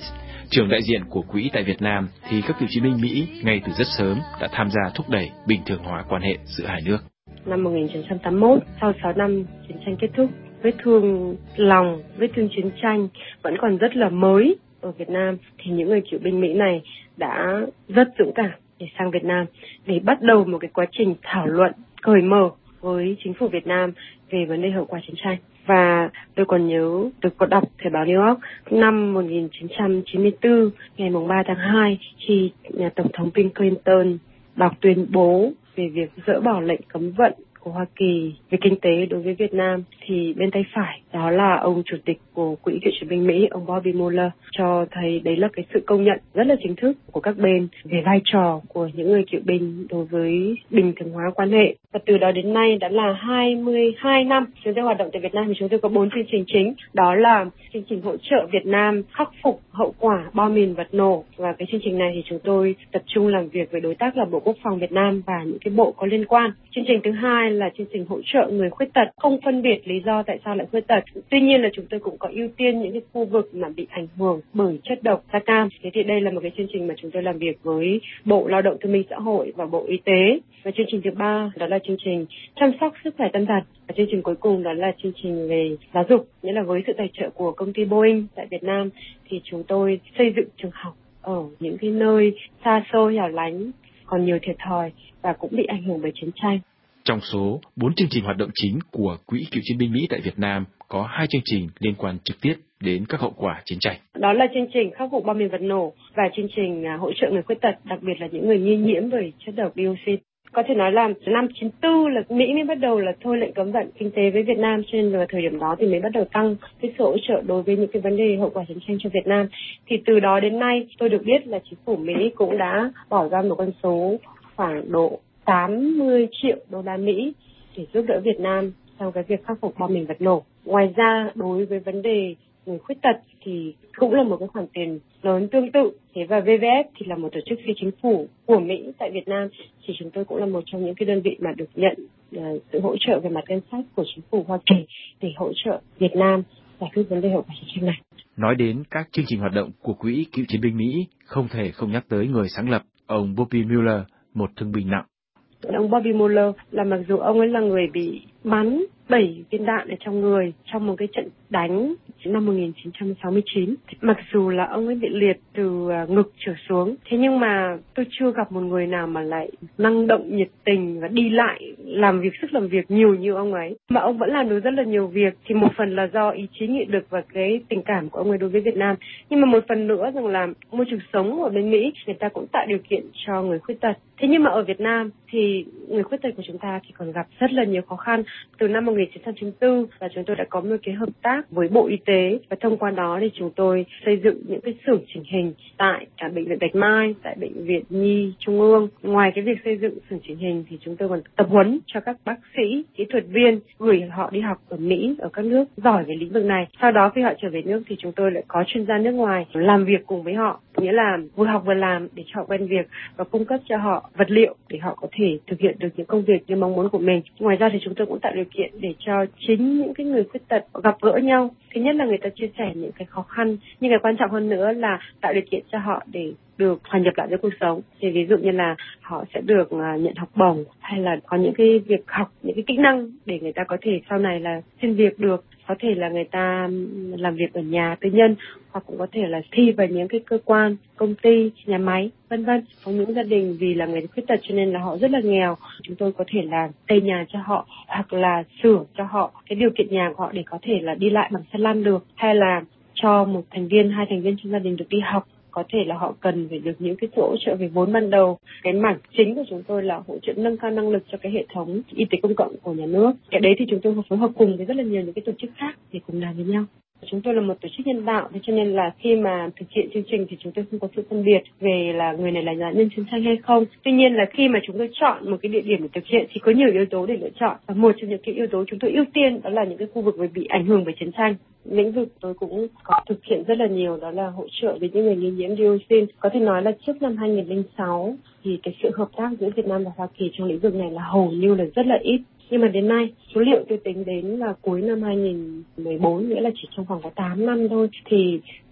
Trưởng đại diện của quỹ tại Việt Nam thì các cựu chiến binh Mỹ ngay từ rất sớm đã tham gia thúc đẩy bình thường hóa quan hệ giữa hai nước. Năm một nghìn chín trăm tám mươi mốt, sau sáu năm chiến tranh kết thúc, vết thương lòng, vết thương chiến tranh vẫn còn rất là mới ở Việt Nam, thì những người cựu binh Mỹ này đã rất dũng cảm để sang Việt Nam để bắt đầu một cái quá trình thảo luận cởi mở với chính phủ Việt Nam về vấn đề hậu quả chiến tranh. Và tôi còn nhớ tôi có đọc thời báo New York năm một nghìn chín trăm chín mươi tư, ngày ba tháng hai, khi nhà Tổng thống Bill Clinton đọc tuyên bố về việc dỡ bỏ lệnh cấm vận của Hoa Kỳ về kinh tế đối với Việt Nam, thì bên tay phải đó là ông chủ tịch của Quỹ cựu chiến binh Mỹ, ông Bobby Mueller, cho thấy đấy là cái sự công nhận rất là chính thức của các bên về vai trò của những người cựu binh đối với bình thường hóa quan hệ. Và từ đó đến nay đã là hai mươi hai năm chúng tôi hoạt động tại Việt Nam, thì chúng tôi có bốn chương trình chính, đó là chương trình hỗ trợ Việt Nam khắc phục hậu quả bom mìn vật nổ, và cái chương trình này thì chúng tôi tập trung làm việc với đối tác là Bộ Quốc phòng Việt Nam và những cái bộ có liên quan. Chương trình thứ hai là chương trình hỗ trợ người khuyết tật, không phân biệt lý do tại sao lại khuyết tật. Tuy nhiên là chúng tôi cũng có ưu tiên những cái khu vực mà bị ảnh hưởng bởi chất độc da cam. Thế thì đây là một cái chương trình mà chúng tôi làm việc với Bộ Lao động Thương binh Xã hội và Bộ Y tế. Và chương trình thứ ba đó là chương trình chăm sóc sức khỏe tâm thần. Và chương trình cuối cùng đó là chương trình về giáo dục, nghĩa là với sự tài trợ của công ty Boeing tại Việt Nam thì chúng tôi xây dựng trường học ở những cái nơi xa xôi hẻo lánh, còn nhiều thiệt thòi và cũng bị ảnh hưởng bởi chiến tranh. Trong số bốn chương trình hoạt động chính của Quỹ cựu chiến binh Mỹ tại Việt Nam, có hai chương trình liên quan trực tiếp đến các hậu quả chiến tranh. Đó là chương trình khắc phục bom mìn vật nổ và chương trình hỗ trợ người khuyết tật, đặc biệt là những người nghi nhiễm bởi chất độc dioxin. Có thể nói là năm chín tư là Mỹ mới bắt đầu là thôi lệnh cấm vận kinh tế với Việt Nam, cho nên là thời điểm đó thì mới bắt đầu tăng cái sự hỗ trợ đối với những cái vấn đề hậu quả chiến tranh cho Việt Nam. Thì từ đó đến nay tôi được biết là chính phủ Mỹ cũng đã bỏ ra một con số khoảng độ tám mươi triệu đô la Mỹ để giúp đỡ Việt Nam trong cái việc khắc phục bom mìn vật nổ. Ngoài ra đối với vấn đề người khuyết tật thì cũng là một cái khoản tiền lớn tương tự. Thế và vê vê ép thì là một tổ chức phi chính phủ của Mỹ tại Việt Nam, thì chúng tôi cũng là một trong những cái đơn vị mà được nhận uh, sự hỗ trợ về mặt ngân sách của chính phủ Hoa Kỳ để hỗ trợ Việt Nam giải quyết vấn đề hậu quả chiến tranh này. Nói đến các chương trình hoạt động của Quỹ cựu chiến binh Mỹ, không thể không nhắc tới người sáng lập, ông Bobby Mueller, một thương binh nặng. Ông Bobby Mueller là mặc dù ông ấy là người bị bắn bảy viên đạn ở trong người trong một cái trận đánh năm một nghìn chín trăm sáu mươi chín. Mặc dù là ông ấy bị liệt từ ngực trở xuống, thế nhưng mà tôi chưa gặp một người nào mà lại năng động, nhiệt tình và đi lại làm việc, sức làm việc nhiều như ông ấy. Mà ông vẫn làm được rất là nhiều việc, thì một phần là do ý chí nghị lực và cái tình cảm của ông ấy đối với Việt Nam. Nhưng mà một phần nữa rằng là môi trường sống ở bên Mỹ, người ta cũng tạo điều kiện cho người khuyết tật. Thế nhưng mà ở Việt Nam thì người khuyết tật của chúng ta thì còn gặp rất là nhiều khó khăn. Từ năm một nghìn chín trăm chín mươi tư là chúng tôi đã có một cái hợp tác với Bộ Y tế, và thông qua đó thì chúng tôi xây dựng những cái xưởng chỉnh hình tại cả bệnh viện Bạch Mai, tại bệnh viện Nhi Trung ương. Ngoài cái việc xây dựng xưởng chỉnh hình thì chúng tôi còn tập huấn cho các bác sĩ, kỹ thuật viên, gửi họ đi học ở Mỹ, ở các nước giỏi về lĩnh vực này. Sau đó khi họ trở về nước thì chúng tôi lại có chuyên gia nước ngoài làm việc cùng với họ, nghĩa là vừa học vừa làm để cho họ quen việc và cung cấp cho họ vật liệu để họ có thể thực hiện được những công việc như mong muốn của mình. Ngoài ra thì chúng tôi cũng tạo điều kiện để cho chính những cái người khuyết tật gặp gỡ nhau. Thứ nhất là người ta chia sẻ những cái khó khăn, nhưng cái quan trọng hơn nữa là tạo điều kiện cho họ để được hòa nhập lại với cuộc sống. Thì ví dụ như là họ sẽ được nhận học bổng, hay là có những cái việc học, những cái kỹ năng để người ta có thể sau này là xin việc được. Có thể là người ta làm việc ở nhà tư nhân, hoặc cũng có thể là thi vào những cái cơ quan, công ty, nhà máy, vân vân. Có những gia đình vì là người khuyết tật cho nên là họ rất là nghèo, chúng tôi có thể là xây nhà cho họ, hoặc là sửa cho họ cái điều kiện nhà của họ để có thể là đi lại bằng xe lăn được, hay là cho một thành viên, hai thành viên trong gia đình được đi học. Có thể là họ cần phải được những cái hỗ trợ về vốn ban đầu. Cái mảng chính của chúng tôi là hỗ trợ nâng cao năng lực cho cái hệ thống y tế công cộng của nhà nước. Cái đấy thì chúng tôi phối hợp cùng với rất là nhiều những cái tổ chức khác để cùng làm với nhau. Chúng tôi là một tổ chức nhân đạo, thế cho nên là khi mà thực hiện chương trình thì chúng tôi không có sự phân biệt về là người này là nạn nhân chiến tranh hay không. Tuy nhiên là khi mà chúng tôi chọn một cái địa điểm để thực hiện thì có nhiều yếu tố để lựa chọn. Và một trong những cái yếu tố chúng tôi ưu tiên đó là những cái khu vực bị ảnh hưởng bởi chiến tranh. Lĩnh vực tôi cũng có thực hiện rất là nhiều, đó là hỗ trợ với những người nghi nhiễm dioxin. Có thể nói là trước năm hai nghìn lẻ sáu thì cái sự hợp tác giữa Việt Nam và Hoa Kỳ trong lĩnh vực này là hầu như là rất là ít. Nhưng mà đến nay, số liệu tôi tính đến là cuối năm hai nghìn mười bốn, nghĩa là chỉ trong khoảng có tám năm thôi, thì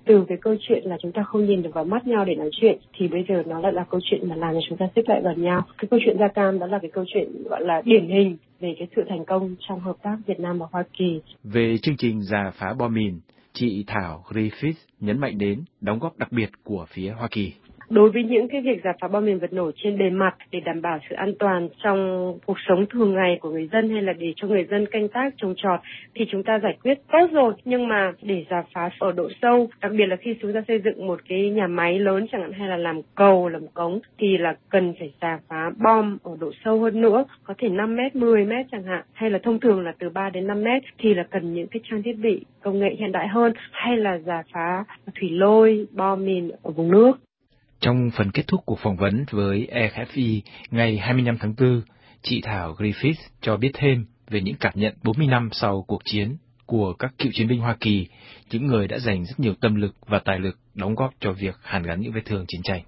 từ cái câu chuyện là chúng ta không nhìn được vào mắt nhau để nói chuyện, thì bây giờ nó lại là câu chuyện mà làm cho chúng ta xích lại gần nhau. Cái câu chuyện da cam đó là cái câu chuyện gọi là điển hình về cái sự thành công trong hợp tác Việt Nam và Hoa Kỳ. Về chương trình rà phá bom mìn, chị Thảo Griffith nhấn mạnh đến đóng góp đặc biệt của phía Hoa Kỳ. Đối với những cái việc rà phá bom mìn vật nổ trên bề mặt để đảm bảo sự an toàn trong cuộc sống thường ngày của người dân, hay là để cho người dân canh tác trồng trọt, thì chúng ta giải quyết tốt rồi. Nhưng mà để rà phá ở độ sâu, đặc biệt là khi chúng ta xây dựng một cái nhà máy lớn chẳng hạn, hay là làm cầu, làm cống, thì là cần phải rà phá bom ở độ sâu hơn nữa, có thể năm mét, mười mét chẳng hạn, hay là thông thường là từ ba đến năm mét, thì là cần những cái trang thiết bị công nghệ hiện đại hơn, hay là rà phá thủy lôi, bom mìn ở vùng nước. Trong phần kết thúc cuộc phỏng vấn với R F I ngày hai mươi lăm tháng tư, chị Thảo Griffith cho biết thêm về những cảm nhận bốn mươi năm sau cuộc chiến của các cựu chiến binh Hoa Kỳ, những người đã dành rất nhiều tâm lực và tài lực đóng góp cho việc hàn gắn những vết thương chiến tranh.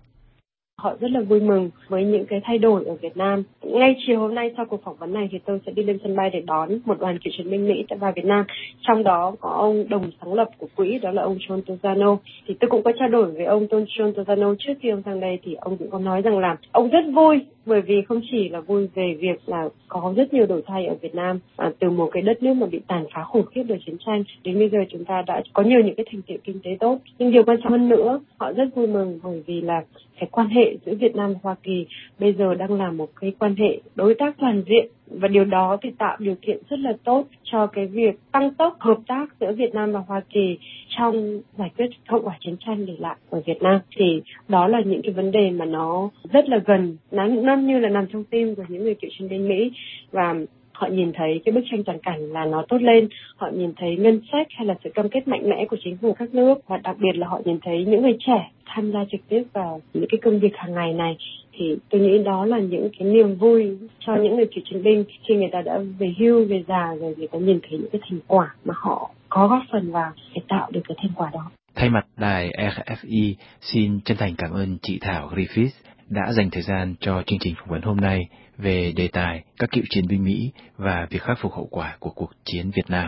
Họ rất là vui mừng với những cái thay đổi ở Việt Nam. Ngay chiều hôm nay sau cuộc phỏng vấn này thì tôi sẽ đi lên sân bay để đón một đoàn cựu chiến binh Mỹ vào Việt Nam. Trong đó có ông đồng sáng lập của quỹ, đó là ông John Tosano. Thì tôi cũng có trao đổi với ông John Tosano trước khi ông sang đây, thì ông cũng có nói rằng là ông rất vui, bởi vì không chỉ là vui về việc là có rất nhiều đổi thay ở Việt Nam, à, từ một cái đất nước mà bị tàn phá khủng khiếp bởi chiến tranh đến bây giờ chúng ta đã có nhiều những cái thành tựu kinh tế tốt. Nhưng điều quan trọng hơn nữa, họ rất vui mừng bởi vì là cái quan hệ giữa Việt Nam và Hoa Kỳ bây giờ đang là một cái quan hệ đối tác toàn diện, và điều đó thì tạo điều kiện rất là tốt cho cái việc tăng tốc hợp tác giữa Việt Nam và Hoa Kỳ trong giải quyết hậu quả chiến tranh để lại ở Việt Nam. Thì đó là những cái vấn đề mà nó rất là gần, nó, nó như là nằm trong tim của những người cựu chiến binh Mỹ, và họ nhìn thấy cái bức tranh toàn cảnh là nó tốt lên, họ nhìn thấy ngân sách hay là sự cam kết mạnh mẽ của chính phủ các nước, và đặc biệt là họ nhìn thấy những người trẻ tham gia trực tiếp vào những cái công việc hàng ngày này. Thì tôi nghĩ đó là những cái niềm vui cho những người cựu chiến binh khi người ta đã về hưu, về già rồi, người ta nhìn thấy những cái thành quả mà họ có góp phần vào để tạo được cái thành quả đó. Thay mặt đài R F I xin chân thành cảm ơn chị Thảo Griffith đã dành thời gian cho chương trình phỏng vấn hôm nay về đề tài các cựu chiến binh Mỹ và việc khắc phục hậu quả của cuộc chiến Việt Nam.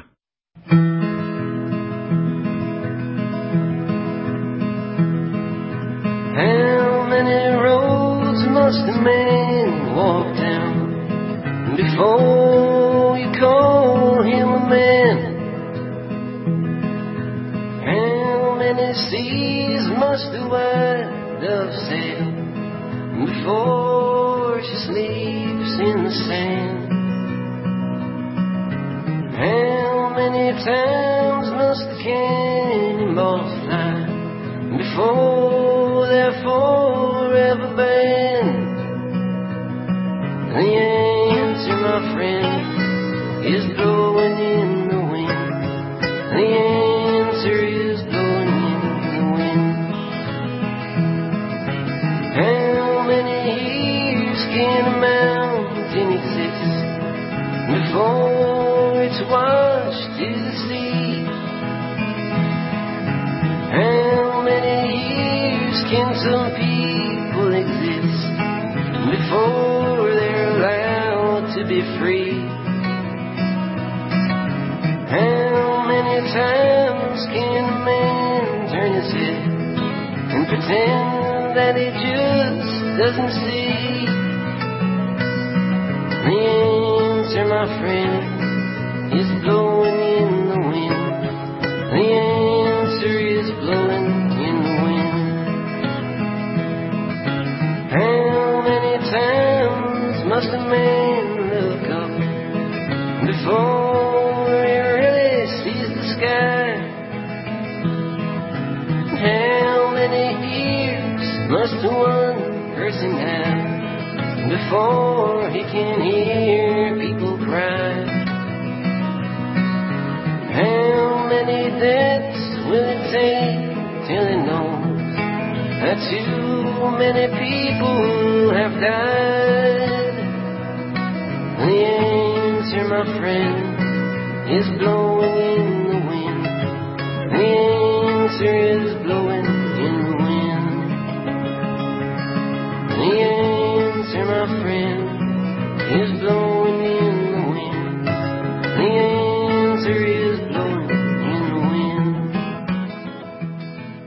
How many roads must a man walk down before you call him a man? How many seas must the white dove sail before she sleeps in the sand? How many times must the cannonballs fly before they're forever banned? The answer, my friend, is blowing in the wind. The answer is blowing in the wind. How many years can a mountain exist before it's washed to the sea? How many years can some people exist before they're allowed to be free? How many times can a man turn his head and pretend that he just doesn't see? The answer, my friend, is blowing in the wind. The answer is blowing in the wind. How many times must a man look up before he really sees the sky? How many ears must one person have before he can hear people cry? How many deaths will it take till he knows that too many people have died? The answer, my friend, is blowing in the wind. The answer is blowing in the wind. The answer, my friend, is blowing in the wind. The answer is blowing in the wind.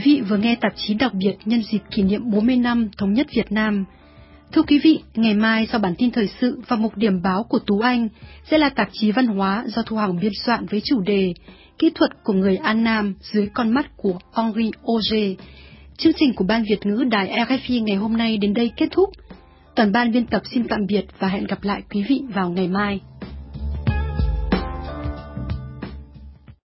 vị vừa nghe tạp chí đặc biệt nhân dịp kỷ niệm bốn mươi năm Thống nhất Việt Nam. Thưa quý vị, ngày mai sau bản tin thời sự và mục điểm báo của Tú Anh sẽ là tạp chí văn hóa do Thu Hằng biên soạn với chủ đề Kỹ thuật của người An Nam dưới con mắt của Henri Auger. Chương trình của Ban Việt ngữ Đài rờ ép i ngày hôm nay đến đây kết thúc. Toàn ban biên tập xin tạm biệt và hẹn gặp lại quý vị vào ngày mai.